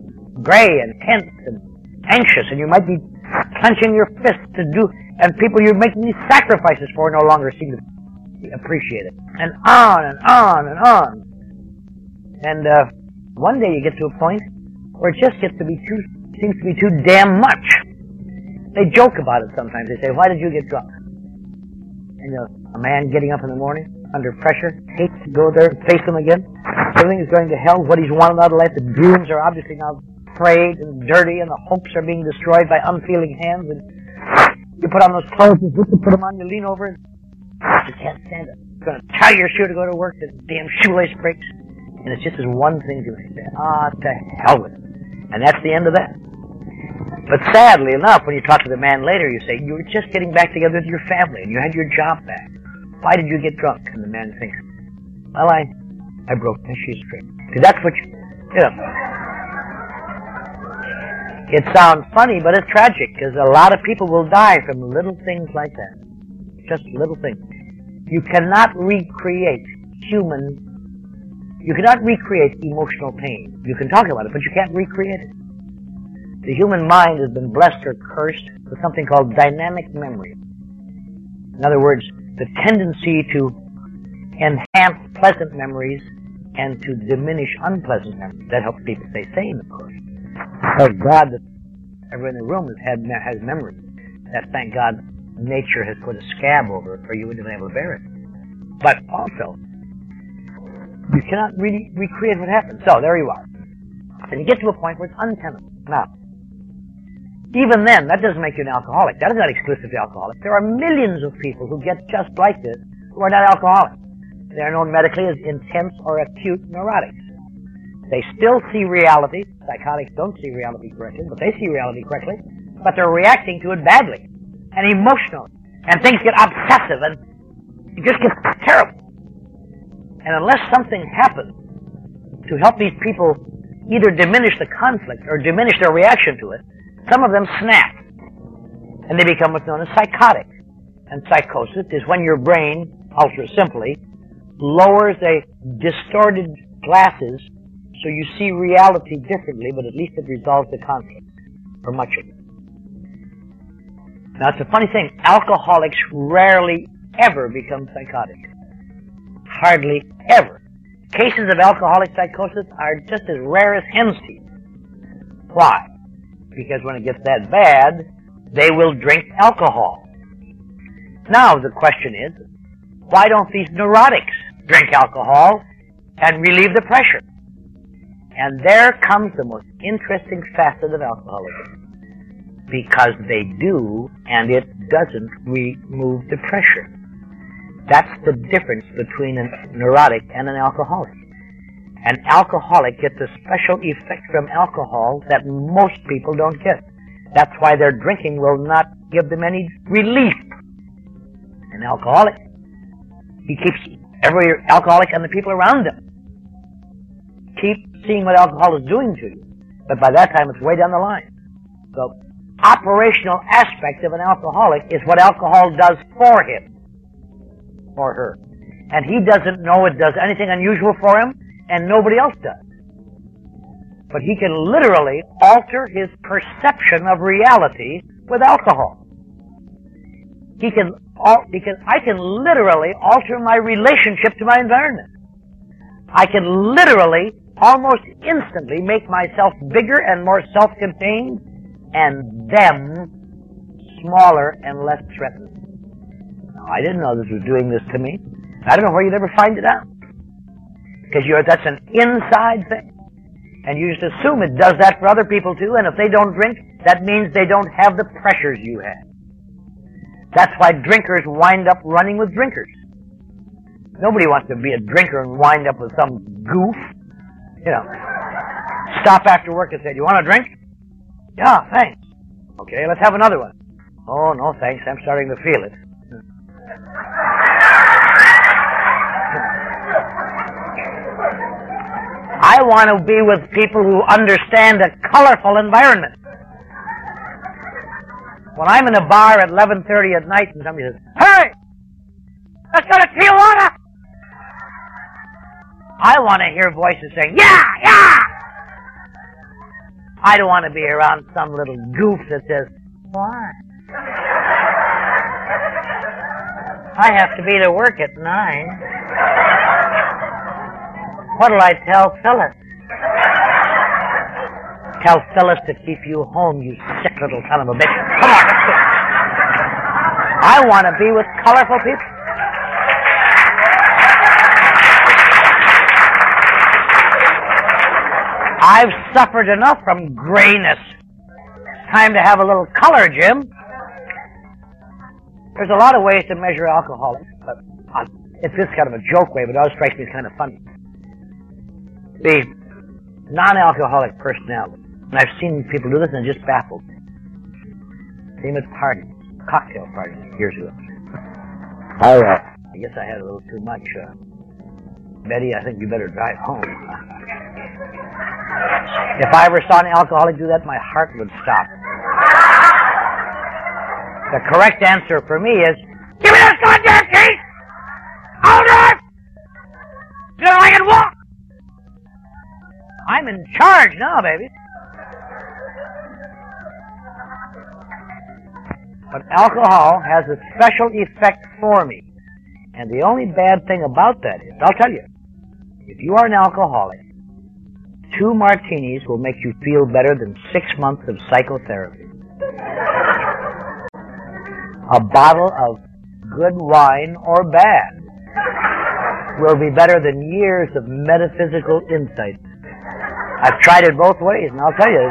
gray and tense and anxious, and you might be clenching your fists to do, and people you're making these sacrifices for no longer seem to appreciate it. And on and on and on. And one day you get to a point where it just seems to be too damn much. They joke about it sometimes. They say, "Why did you get drunk?" And a man getting up in the morning under pressure hates to go there and face them again. Everything is going to hell. What he's wanted out of life, the dreams are obviously now frayed and dirty, and the hopes are being destroyed by unfeeling hands. And you put on those clothes, you put them on, you lean over, and you can't stand it. You're going to tie your shoe to go to work, the damn shoelace breaks, and it's just this one thing to say, to hell with it. And that's the end of that. But sadly enough, when you talk to the man later, you say, you were just getting back together with your family, and you had your job back. Why did you get drunk? And the man thinks, well, I broke my shoestring. Because that's what It sounds funny, but it's tragic, because a lot of people will die from little things like that. Just little things. You cannot recreate emotional pain. You can talk about it, but you can't recreate it. The human mind has been blessed or cursed with something called dynamic memory. In other words, the tendency to enhance pleasant memories and to diminish unpleasant memories. That helps people stay sane, of course. Thank God that everyone in the room has memory. That, thank God, nature has put a scab over it, or you wouldn't have been able to bear it. But also, you cannot really recreate what happened. So, there you are. And you get to a point where it's untenable. Now, even then, that doesn't make you an alcoholic. That is not exclusive to alcoholics. There are millions of people who get just like this who are not alcoholics. They are known medically as intense or acute neurotics. They still see reality. Psychotics don't see reality correctly, but they see reality correctly. But they're reacting to it badly and emotionally. And things get obsessive and it just gets terrible. And unless something happens to help these people either diminish the conflict or diminish their reaction to it, some of them snap. And they become what's known as psychotic. And psychosis is when your brain, ultra simply, lowers a distorted glasses so you see reality differently, but at least it resolves the conflict, or much of it. Now, it's a funny thing. Alcoholics rarely ever become psychotic. Hardly ever. Cases of alcoholic psychosis are just as rare as hen's teeth. Why? Because when it gets that bad, they will drink alcohol. Now, the question is, why don't these neurotics drink alcohol and relieve the pressure? And there comes the most interesting facet of alcoholism. Because they do, and it doesn't remove the pressure. That's the difference between a neurotic and an alcoholic. An alcoholic gets a special effect from alcohol that most people don't get. That's why their drinking will not give them any relief. An alcoholic, he keeps every alcoholic and the people around him keep seeing what alcohol is doing to you. But by that time, it's way down the line. So, operational aspect of an alcoholic is what alcohol does for him, or her. And he doesn't know it does anything unusual for him, and nobody else does. But he can literally alter his perception of reality with alcohol. I can literally alter my relationship to my environment. I can literally, almost instantly, make myself bigger and more self-contained, and them smaller and less threatening. Now, I didn't know this was doing this to me. I don't know where you'd ever find it out. Because that's an inside thing. And you just assume it does that for other people too, and if they don't drink, that means they don't have the pressures you have. That's why drinkers wind up running with drinkers. Nobody wants to be a drinker and wind up with some goof. Stop after work and say, "Do you want a drink?" "Yeah, thanks." "Okay, let's have another one." "Oh, no, thanks. I'm starting to feel it." I want to be with people who understand a colorful environment. When I'm in a bar at 11:30 at night and somebody says, "Hey, let's go to Tijuana," I want to hear voices saying, "Yeah, yeah!" I don't want to be around some little goof that says, why? I have to be to work at 9. What'll I tell Phyllis? Tell Phyllis to keep you home, you sick little son of a bitch. Come on, let's go. I want to be with colorful people. I've suffered enough from grayness. It's time to have a little color, Jim. There's a lot of ways to measure alcoholics, but it's this kind of a joke way, but it always strikes me as kind of funny. The non-alcoholic personality. And I've seen people do this and it just baffles me. Same at parties, cocktail parties years ago. I guess I had a little too much. Betty, I think you better drive home. If I ever saw an alcoholic do that, my heart would stop. The correct answer for me is, give me this goddamn key! I'll drive! Then I can walk! I'm in charge now, baby. But alcohol has a special effect for me. And the only bad thing about that is, I'll tell you, if you are an alcoholic, 2 martinis will make you feel better than 6 months of psychotherapy. A bottle of good wine or bad will be better than years of metaphysical insight. I've tried it both ways, and I'll tell you,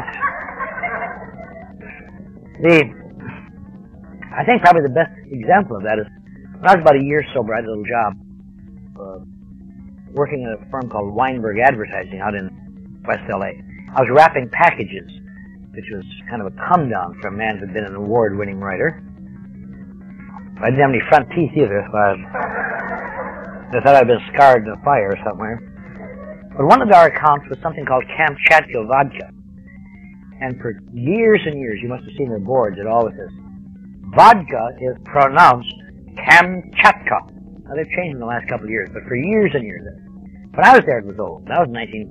I think probably the best example of that is when I was about a year sober. I had a little job working at a firm called Weinberg Advertising out in West L.A. I was wrapping packages, which was kind of a come-down for a man who'd been an award-winning writer. I didn't have any front teeth either, so I thought I'd been scarred in a fire somewhere. But one of our accounts was something called Kamchatka vodka. And for years and years, you must have seen the boards, it always says, vodka is pronounced Kamchatka. Now, they've changed in the last couple of years, but for years and years. When I was there, it was old. That was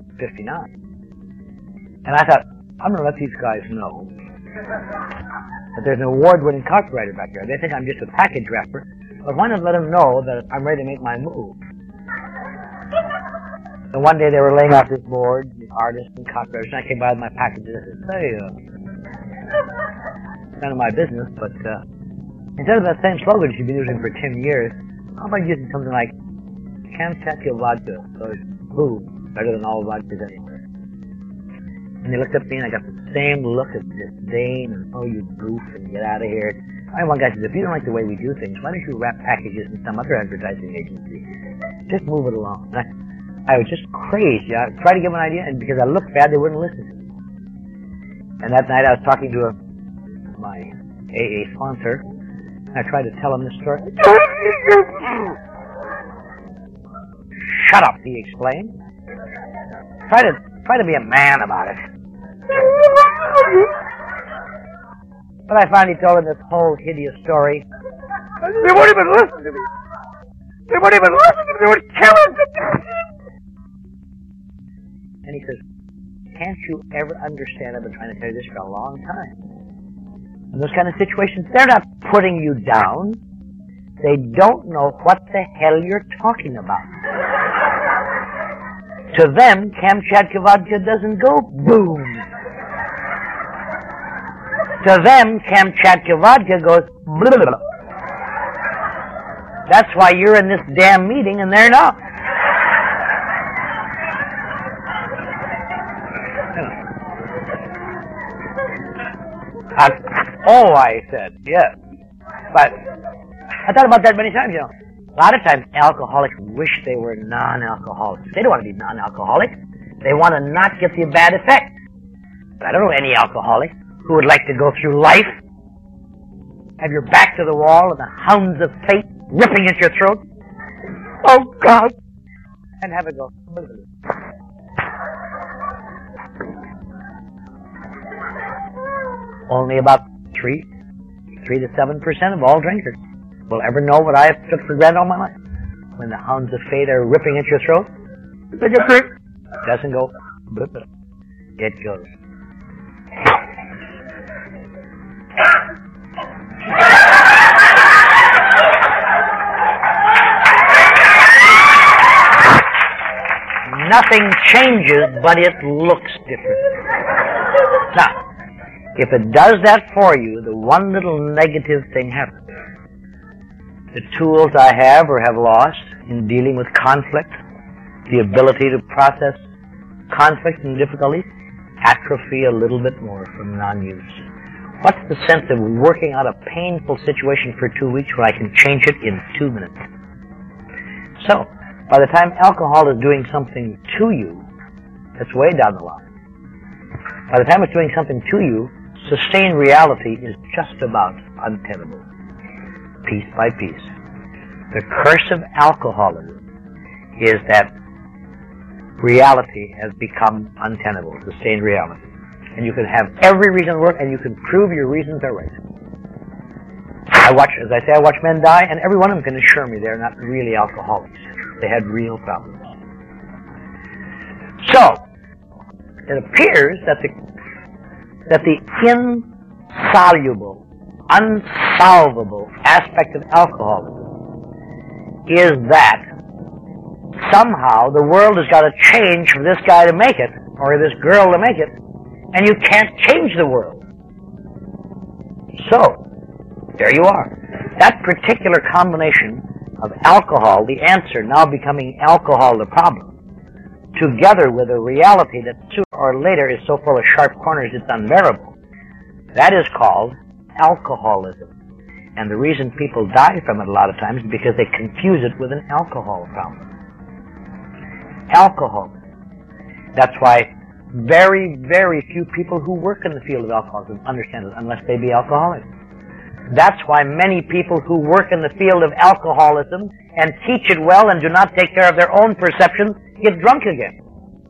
1959. And I thought, I'm going to let these guys know that there's an award-winning copywriter back here. They think I'm just a package wrapper, but why not let them know that I'm ready to make my move? And one day they were laying out this board, the artists and copywriters, and I came by with my packages. I said, hey, none of my business, but instead of that same slogan you've been using for 10 years, how about using something like Kamchatka vodka, so it's better than all vodkas anywhere. And they looked up at me and I got the same look of disdain and, oh, you goof, and get out of here. And one guy says, if you don't like the way we do things, why don't you wrap packages in some other advertising agency? Just move it along. And I was just crazy. I tried to give them an idea, and because I looked bad, they wouldn't listen to me. And that night I was talking to my AA sponsor, and I tried to tell him this story. Shut up, he explained. Try to be a man about it. But I finally told him this whole hideous story. They won't even listen to me. They won't even listen to me. They would kill us. And he says, can't you ever understand? I've been trying to tell you this for a long time. In those kind of situations, they're not putting you down. They don't know what the hell you're talking about. To them, Kamchatka vodka doesn't go boom. To them, Kamchatka vodka goes blah, blah, blah. That's why you're in this damn meeting and they're not. I said, yes. But I thought about that many times, you know. A lot of times, alcoholics wish they were non-alcoholics. They don't want to be non-alcoholic. They want to not get the bad effect. But I don't know any alcoholic who would like to go through life, have your back to the wall and the hounds of fate ripping at your throat. Oh, God. And have it go. Only about 3 to 7% of all drinkers will ever know what I have took for granted all my life. When the hounds of fate are ripping at your throat, take a drink. Doesn't go. It goes. nothing changes, but it looks different. Now, if it does that for you, the one little negative thing happens. The tools I have or have lost in dealing with conflict, the ability to process conflict and difficulties, atrophy a little bit more from non-use. What's the sense of working out a painful situation for 2 weeks when I can change it in 2 minutes? So, by the time alcohol is doing something to you, that's way down the line. By the time it's doing something to you, sustained reality is just about untenable, piece by piece. The curse of alcoholism is that reality has become untenable, sustained reality. And you can have every reason to work, and you can prove your reasons are right. I watch men die, and every one of them can assure me they're not really alcoholics. They had real problems. So, it appears that the insoluble, unsolvable aspect of alcoholism is that somehow the world has got to change for this guy to make it, or this girl to make it, and you can't change the world. So, there you are. That particular combination of alcohol, the answer now becoming alcohol the problem, together with a reality that sooner or later is so full of sharp corners it's unbearable, that is called alcoholism. And the reason people die from it a lot of times is because they confuse it with an alcohol problem. Alcohol. That's why very, very few people who work in the field of alcoholism understand it unless they be alcoholics. That's why many people who work in the field of alcoholism and teach it well and do not take care of their own perceptions get drunk again.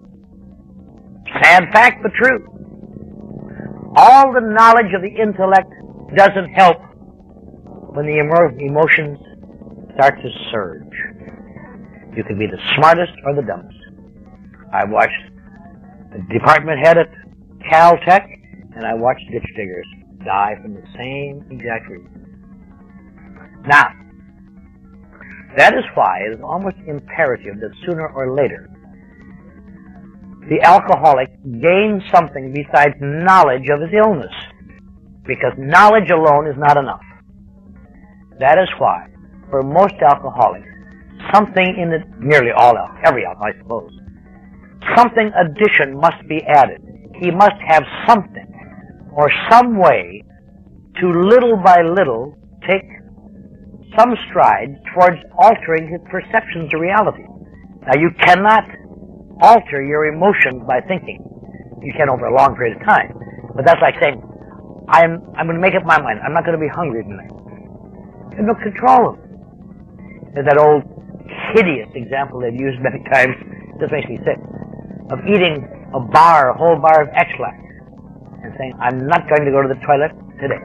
Sad fact, but true. All the knowledge of the intellect doesn't help when the emotions start to surge. You can be the smartest or the dumbest. I watched the department head at Caltech, and I watched ditch diggers die from the same exact reason. Now, that is why it is almost imperative that sooner or later the alcoholic gains something besides knowledge of his illness, because knowledge alone is not enough. That is why, for most alcoholics, something in it, nearly all every alcoholic, I suppose, something addition must be added. He must have something or some way to little by little take some strides towards altering his perceptions of reality. Now, you cannot alter your emotions by thinking. You can over a long period of time. But that's like saying, I'm going to make up my mind. I'm not going to be hungry tonight. You have no control of it. There's that old hideous example they've used many times, this makes me sick, of eating a whole bar of X-Lax and saying, I'm not going to go to the toilet today.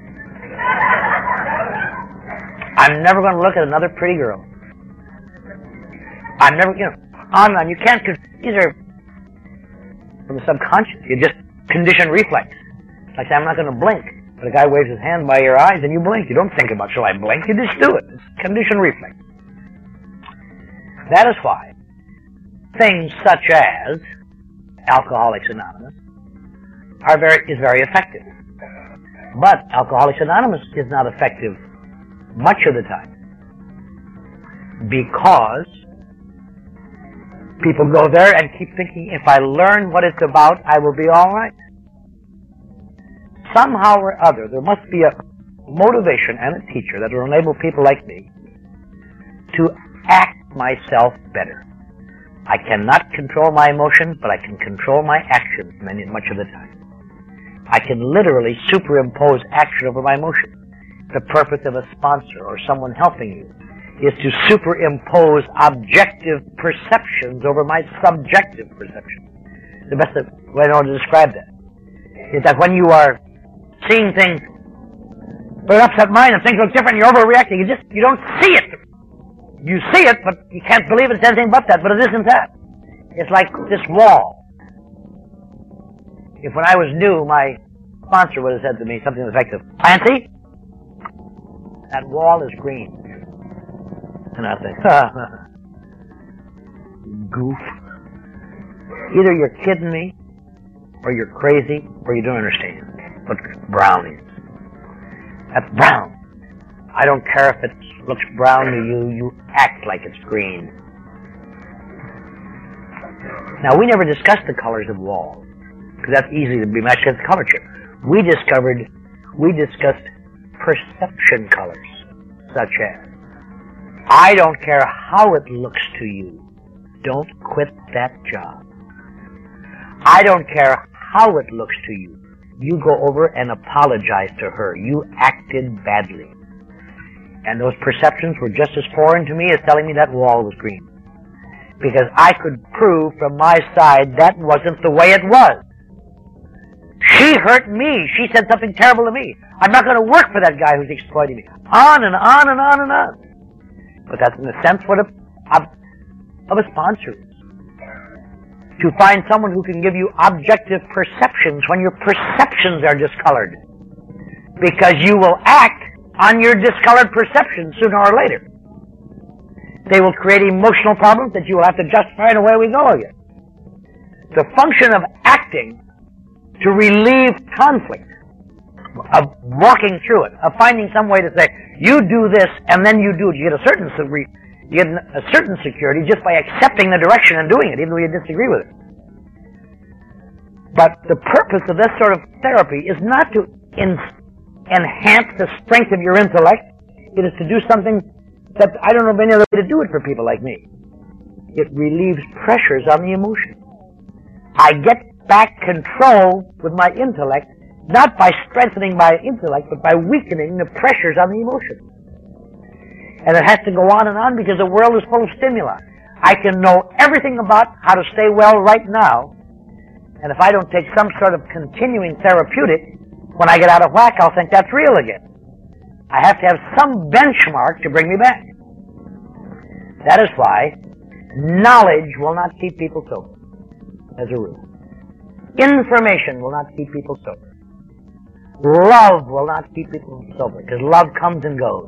I'm never going to look at another pretty girl. I'm never, on and on. You can't, these are from the subconscious. You just condition reflex. Like say, I'm not going to blink. But a guy waves his hand by your eyes and you blink. You don't think about, shall I blink? You just do it. It's condition reflex. That is why things such as Alcoholics Anonymous is very effective. But Alcoholics Anonymous is not effective much of the time because people go there and keep thinking, if I learn what it's about, I will be all right. Somehow or other, there must be a motivation and a teacher that will enable people like me to act myself better. I cannot control my emotions, but I can control my actions much of the time. I can literally superimpose action over my emotions. The purpose of a sponsor or someone helping you is to superimpose objective perceptions over my subjective perceptions. The best way I know to describe that is that when you are seeing things with an upset mind and things look different, you're overreacting. You don't see it. You see it, but you can't believe it's anything but that, but it isn't that. It's like this wall. If when I was new, my sponsor would have said to me something to the effect of, Clancy, that wall is green. And I think, goof. Either you're kidding me, or you're crazy, or you don't understand what brown is. That's brown. I don't care if it looks brown to you, you act like it's green. Now, we never discussed the colors of walls, because that's easy to be matched against the color chip. We discussed perception colors, such as, I don't care how it looks to you, don't quit that job. I don't care how it looks to you, you go over and apologize to her. You acted badly. And those perceptions were just as foreign to me as telling me that wall was green. Because I could prove from my side that wasn't the way it was. She hurt me. She said something terrible to me. I'm not going to work for that guy who's exploiting me. On and on and on and on. But that's in a sense what a sponsor is. To find someone who can give you objective perceptions when your perceptions are discolored. Because you will act on your discolored perceptions sooner or later. They will create emotional problems that you will have to justify, and away we go again. The function of acting to relieve conflict, of walking through it, of finding some way to say, you do this, and then you do it. You get a certain security just by accepting the direction and doing it, even though you disagree with it. But the purpose of this sort of therapy is not to enhance the strength of your intellect. It is to do something that I don't know of any other way to do it for people like me. It relieves pressures on the emotion. I get back control with my intellect, not by strengthening my intellect, but by weakening the pressures on the emotion. And it has to go on and on because the world is full of stimuli. I can know everything about how to stay well right now, and if I don't take some sort of continuing therapeutic, when I get out of whack, I'll think that's real again. I have to have some benchmark to bring me back. That is why knowledge will not keep people sober, as a rule. Information will not keep people sober. Love will not keep people sober, because love comes and goes.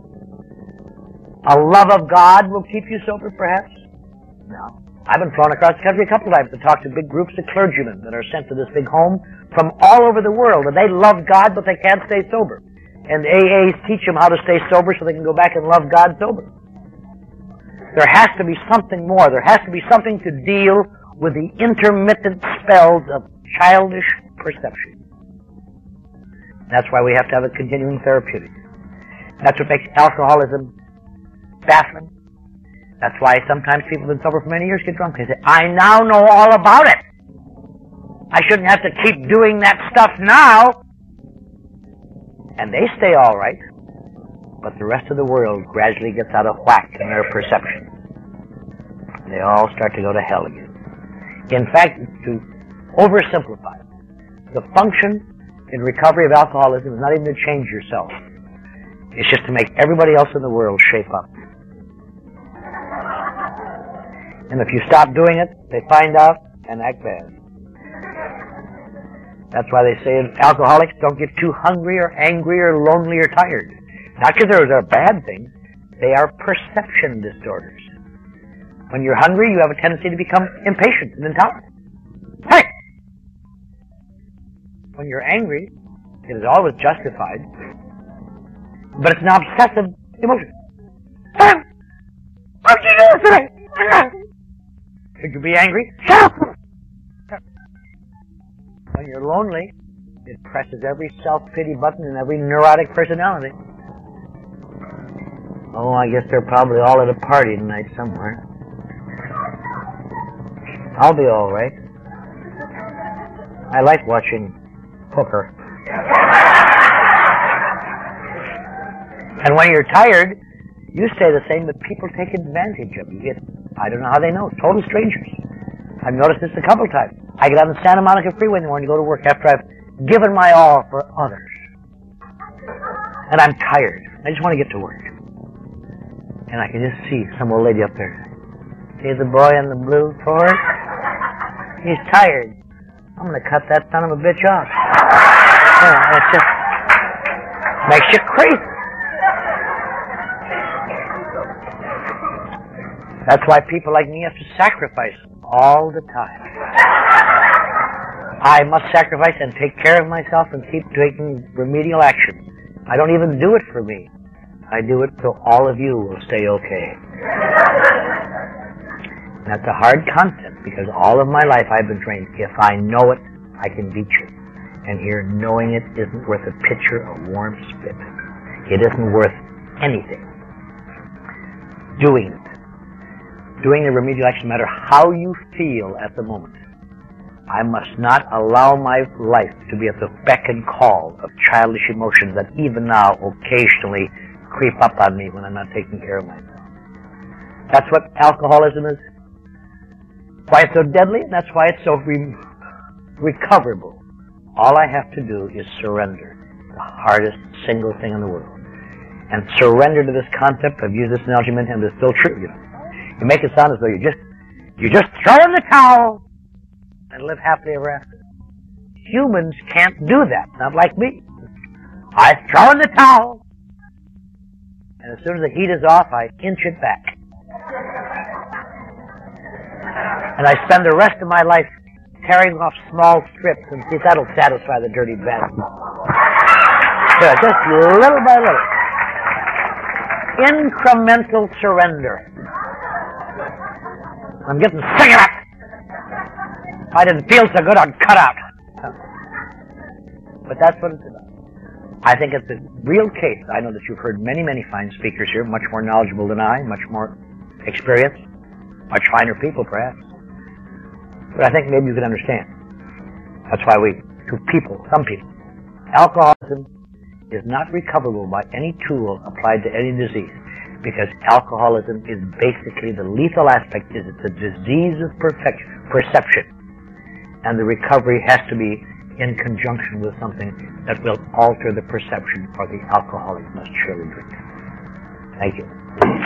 A love of God will keep you sober, perhaps? No. I've been flown across the country a couple of times to talk to big groups of clergymen that are sent to this big home from all over the world, and they love God, but they can't stay sober. And AAs teach them how to stay sober so they can go back and love God sober. There has to be something more. There has to be something to deal with the intermittent spells of childish perception. That's why we have to have a continuing therapeutic. That's what makes alcoholism baffling. That's why sometimes people who've been sober for many years get drunk. They say, I now know all about it. I shouldn't have to keep doing that stuff now. And they stay all right, but the rest of the world gradually gets out of whack in their perception. They all start to go to hell again. In fact, to oversimplify, the function in recovery of alcoholism is not even to change yourself. It's just to make everybody else in the world shape up. And if you stop doing it, they find out and act bad. That's why they say alcoholics don't get too hungry or angry or lonely or tired. Not because those are bad things. They are perception disorders. When you're hungry, you have a tendency to become impatient and intolerant. Hey! When you're angry, it is always justified, but it's an obsessive emotion. Hey! What did you do today? Should you be angry? Shut up! When you're lonely, it presses every self-pity button in every neurotic personality. Oh, I guess they're probably all at a party tonight somewhere. I'll be all right. I like watching poker. And when you're tired, you stay the same, but people take advantage of you. I don't know how they know. Total strangers. I've noticed this a couple times. I get on the Santa Monica Freeway in the morning to go to work after I've given my all for others. And I'm tired. I just want to get to work. And I can just see some old lady up there. See the boy in the blue Ford? He's tired. I'm going to cut that son of a bitch off. Yeah, it just makes you crazy. That's why people like me have to sacrifice all the time. I must sacrifice and take care of myself and keep taking remedial action. I don't even do it for me. I do it so all of you will stay okay. That's a hard concept because all of my life I've been trained, if I know it, I can beat you. And here, knowing it isn't worth a pitcher of warm spit. It isn't worth anything. Doing it. Doing the remedial action, no matter how you feel at the moment. I must not allow my life to be at the beck and call of childish emotions that even now occasionally creep up on me when I'm not taking care of myself. That's what alcoholism is. Why it's so deadly, and that's why it's so recoverable. All I have to do is surrender. The hardest single thing in the world. And surrender to this concept. I've used this analogy many times. It's still true. You make it sound as though you just throw in the towel and live happily ever after. Humans can't do that. Not like me. I throw in the towel, and as soon as the heat is off, I inch it back. And I spend the rest of my life tearing off small strips and see if that'll satisfy the dirty bastard. Yeah, just little by little. Incremental surrender. I'm getting sick of it. If I didn't feel so good, I'd cut out. But that's what it's about. I think it's a real case. I know that you've heard many, many fine speakers here, much more knowledgeable than I, much more experienced, much finer people, perhaps. But I think maybe you can understand. That's why some people, alcoholism is not recoverable by any tool applied to any disease, because alcoholism is basically the lethal aspect is it's a disease of perception, and the recovery has to be in conjunction with something that will alter the perception, or the alcoholic must surely drink. Thank you.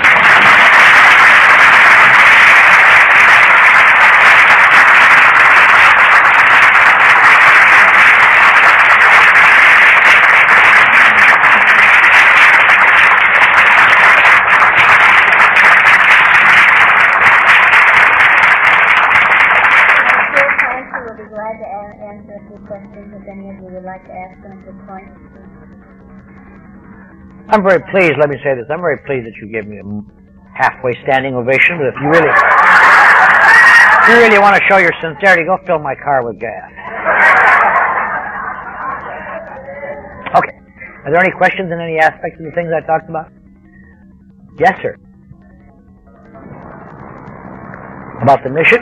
I'm very pleased, let me say this, I'm very pleased that you gave me a halfway standing ovation, but if you really want to show your sincerity, go fill my car with gas. Okay. Are there any questions in any aspects of the things I talked about? Yes, sir. About the mission?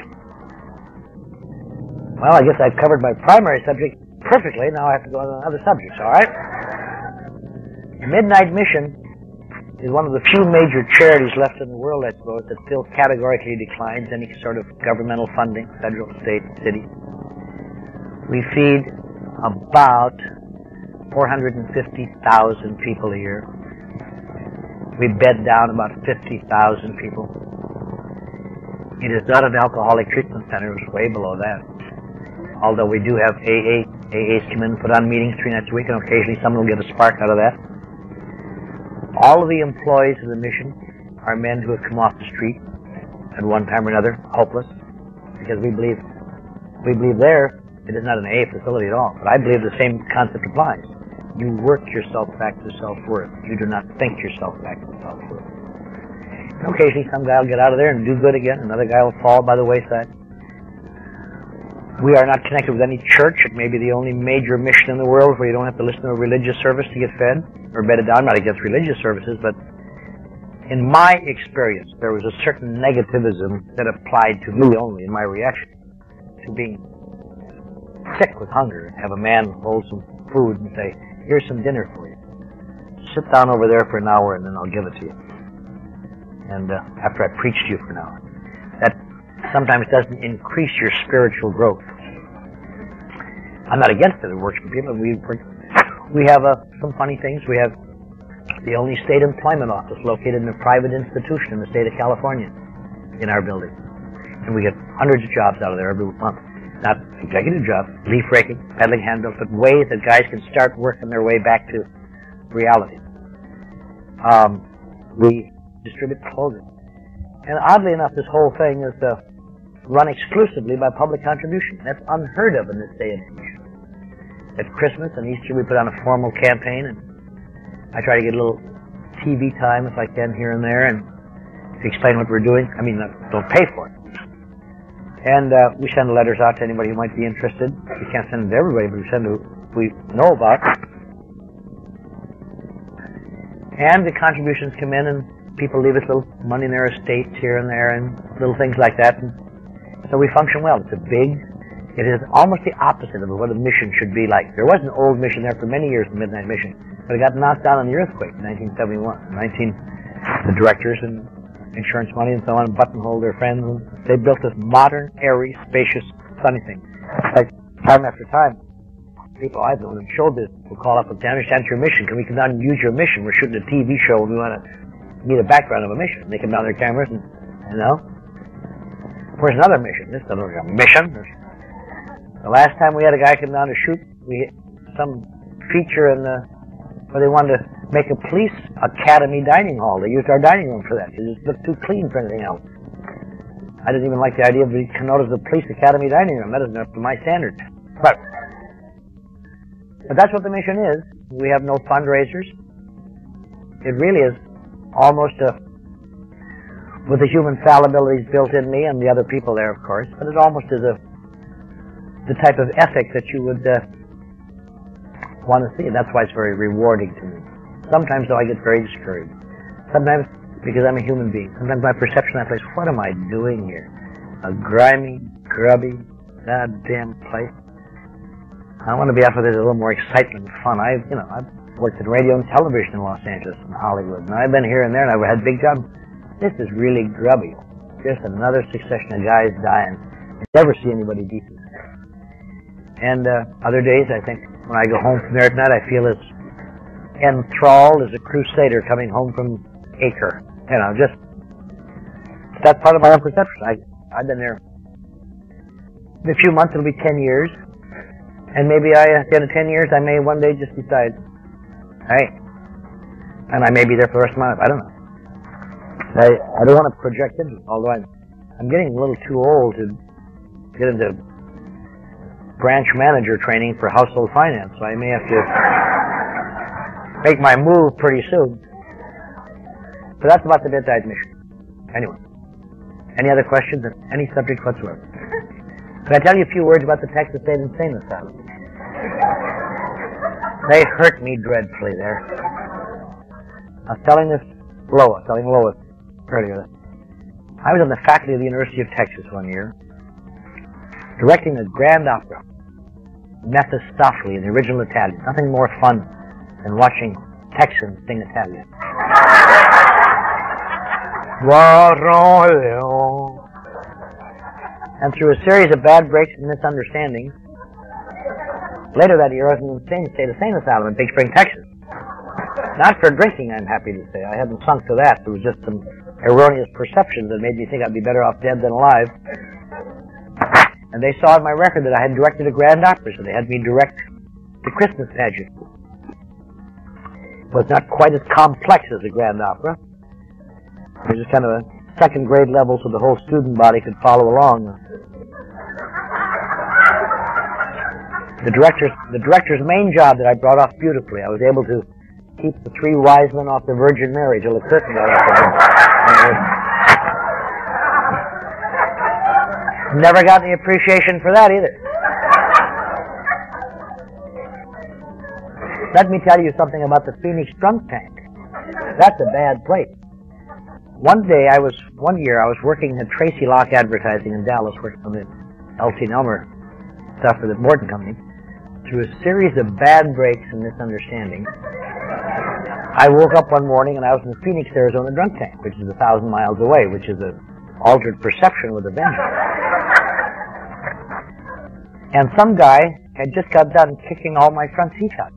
Well, I guess I've covered my primary subject perfectly. Now I have to go on to other subjects, all right? The Midnight Mission is one of the few major charities left in the world, I suppose, that still categorically declines any sort of governmental funding, federal, state, city. We feed about 450,000 people a year. We bed down about 50,000 people. It is not an alcoholic treatment center. It's way below that. Although we do have AAs come in and put on meetings 3 nights a week, and occasionally someone will get a spark out of that. All of the employees of the mission are men who have come off the street at one time or another, hopeless, because we believe there it is not an AA facility at all. But I believe the same concept applies. You work yourself back to self-worth. You do not think yourself back to self-worth. And occasionally some guy will get out of there and do good again. Another guy will fall by the wayside. We are not connected with any church. It may be the only major mission in the world where you don't have to listen to a religious service to get fed or bedded down. I'm not against religious services, but in my experience, there was a certain negativism that applied to me only in my reaction to being sick with hunger and have a man hold some food and say, "Here's some dinner for you. Sit down over there for an hour and then I'll give it to you." And after I preach to you for an hour. That sometimes doesn't increase your spiritual growth. I'm not against it. It works for people. We have some funny things. We have the only state employment office located in a private institution in the state of California in our building. And we get hundreds of jobs out of there every month. Not executive jobs, leaf raking, peddling handbills, but ways that guys can start working their way back to reality. We distribute clothing. And oddly enough, this whole thing is run exclusively by public contribution. That's unheard of in this day and age. At Christmas and Easter, we put on a formal campaign, and I try to get a little TV time if I can here and there, and explain what we're doing. I mean, don't pay for it. And we send letters out to anybody who might be interested. We can't send them to everybody, but we send who we know about. And the contributions come in, and people leave us little money in their estates here and there, and little things like that. And so we function well. It is almost the opposite of what a mission should be like. There was an old mission there for many years, the Midnight Mission, but it got knocked down in the earthquake in 1971. The directors and insurance money and so on buttonholed their friends, and they built this modern, airy, spacious, sunny thing. Like, time after time, people I've known in show business will call up and say, I understand your mission. Can we come down and use your mission? We're shooting a TV show and we want to meet a background of a mission. And they come down their cameras and, where's another mission? This doesn't look like a mission. The last time we had a guy come down to shoot, we had some feature where they wanted to make a police academy dining hall. They used our dining room for that. It just looked too clean for anything else. I didn't even like the idea of being connoted as a police academy dining room. That isn't up to my standards. But that's what the mission is. We have no fundraisers. It really is almost with the human fallibilities built in me and the other people there, of course, but it almost is the type of ethic that you would want to see. That's why it's very rewarding to me. Sometimes, though, I get very discouraged. Sometimes, because I'm a human being, sometimes my perception of that place, what am I doing here? A grimy, grubby, goddamn place. I want to be out where there's a little more excitement and fun. I've worked in radio and television in Los Angeles and Hollywood, and I've been here and there, and I've had big jobs. This is really grubby. Just another succession of guys dying. I never see anybody decent. And other days, I think, when I go home from there at night, I feel as enthralled as a crusader coming home from Acre. That's part of my own perception. I've been there. In a few months, it'll be 10 years. And maybe at the end of 10 years, I may one day just decide, hey, and I may be there for the rest of my life. I don't know. I don't want to project into it, although I'm getting a little too old to get into branch manager training for household finance, so I may have to make my move pretty soon. But that's about the Midnight Mission. Anyway, any other questions on any subject whatsoever? Can I tell you a few words about the Texas State Insane Asylum? They hurt me dreadfully there. I was telling Lois earlier that I was on the faculty of the University of Texas one year, directing a grand opera, Mephistopheles in the original Italian. Nothing more fun than watching Texans sing Italian. And through a series of bad breaks and misunderstandings, later that year I was in the insane asylum in Big Spring, Texas. Not for drinking, I'm happy to say. I hadn't sunk to that. There was just some erroneous perceptions that made me think I'd be better off dead than alive. And they saw in my record that I had directed a grand opera, so they had me direct the Christmas pageant. It was not quite as complex as a grand opera. It was just kind of a second grade level so the whole student body could follow along. The director's main job that I brought off beautifully. I was able to keep the three wise men off the Virgin Mary till the curtain got up. Never got any appreciation for that either. Let me tell you something about the Phoenix drunk tank. That's a bad place. One year I was working at Tracy Locke Advertising in Dallas, working on the L.T. Elmer stuff for the Morton Company. Through a series of bad breaks and misunderstandings, I woke up one morning and I was in the Phoenix, Arizona drunk tank, which is 1,000 miles away, which is an altered perception with a vengeance. And some guy had just got done kicking all my front teeth out.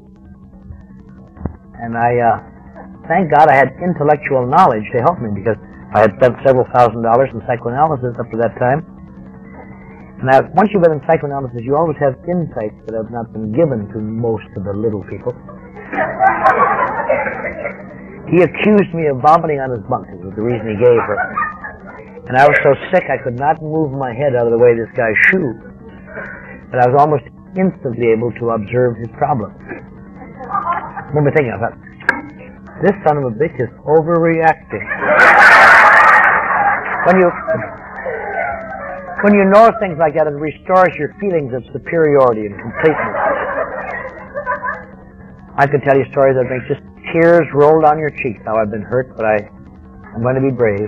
And thank God I had intellectual knowledge to help me, because I had spent several $1,000s in psychoanalysis up to that time. And once you've been in psychoanalysis, you always have insights that have not been given to most of the little people. He accused me of vomiting on his bunk, was the reason he gave for it. And I was so sick I could not move my head out of the way of this guy's shoe. But I was almost instantly able to observe his problem. I remember thinking, I thought, this son of a bitch is overreacting. When you know things like that, it restores your feelings of superiority and completeness. I could tell you stories that make just tears roll down your cheeks. How I've been hurt, but I'm going to be brave.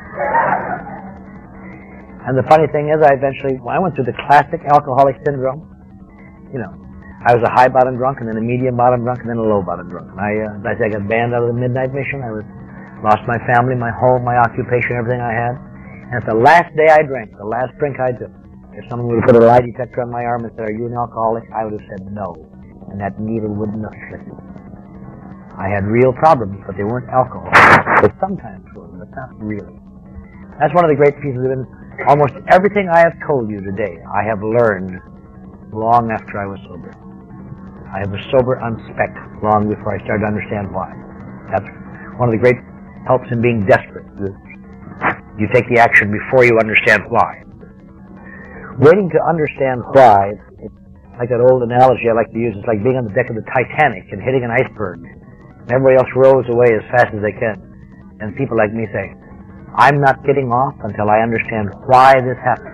And the funny thing is, I went through the classic alcoholic syndrome. You know, I was a high bottom drunk, and then a medium bottom drunk, and then a low bottom drunk. And I got banned out of the Midnight Mission. I lost my family, my home, my occupation, everything I had. And it's the last day I drank, the last drink I took. If someone would have put a lie detector on my arm and said, "Are you an alcoholic?" I would have said no. And that needle wouldn't have slipped. I had real problems, but they weren't alcohol. They sometimes were, but not really. That's one of the great pieces of it. Almost everything I have told you today, I have learned long after I was sober. I was sober on spec long before I started to understand why. That's one of the great helps in being desperate. You take the action before you understand why. Waiting to understand why, it's like that old analogy I like to use, it's like being on the deck of the Titanic and hitting an iceberg. And everybody else rows away as fast as they can. And people like me say, I'm not getting off until I understand why this happened.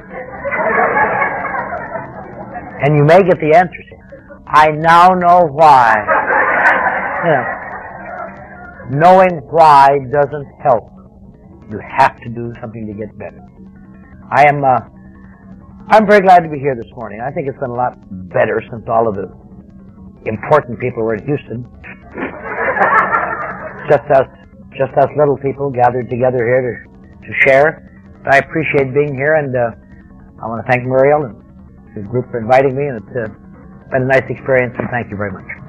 And you may get the answer. I now know why. You know, knowing why doesn't help. You have to do something to get better. I'm very glad to be here this morning. I think it's been a lot better since all of the important people were in Houston. Just us little people gathered together here to share. But I appreciate being here, and I want to thank Muriel and the group for inviting me, and it's been a nice experience, and thank you very much.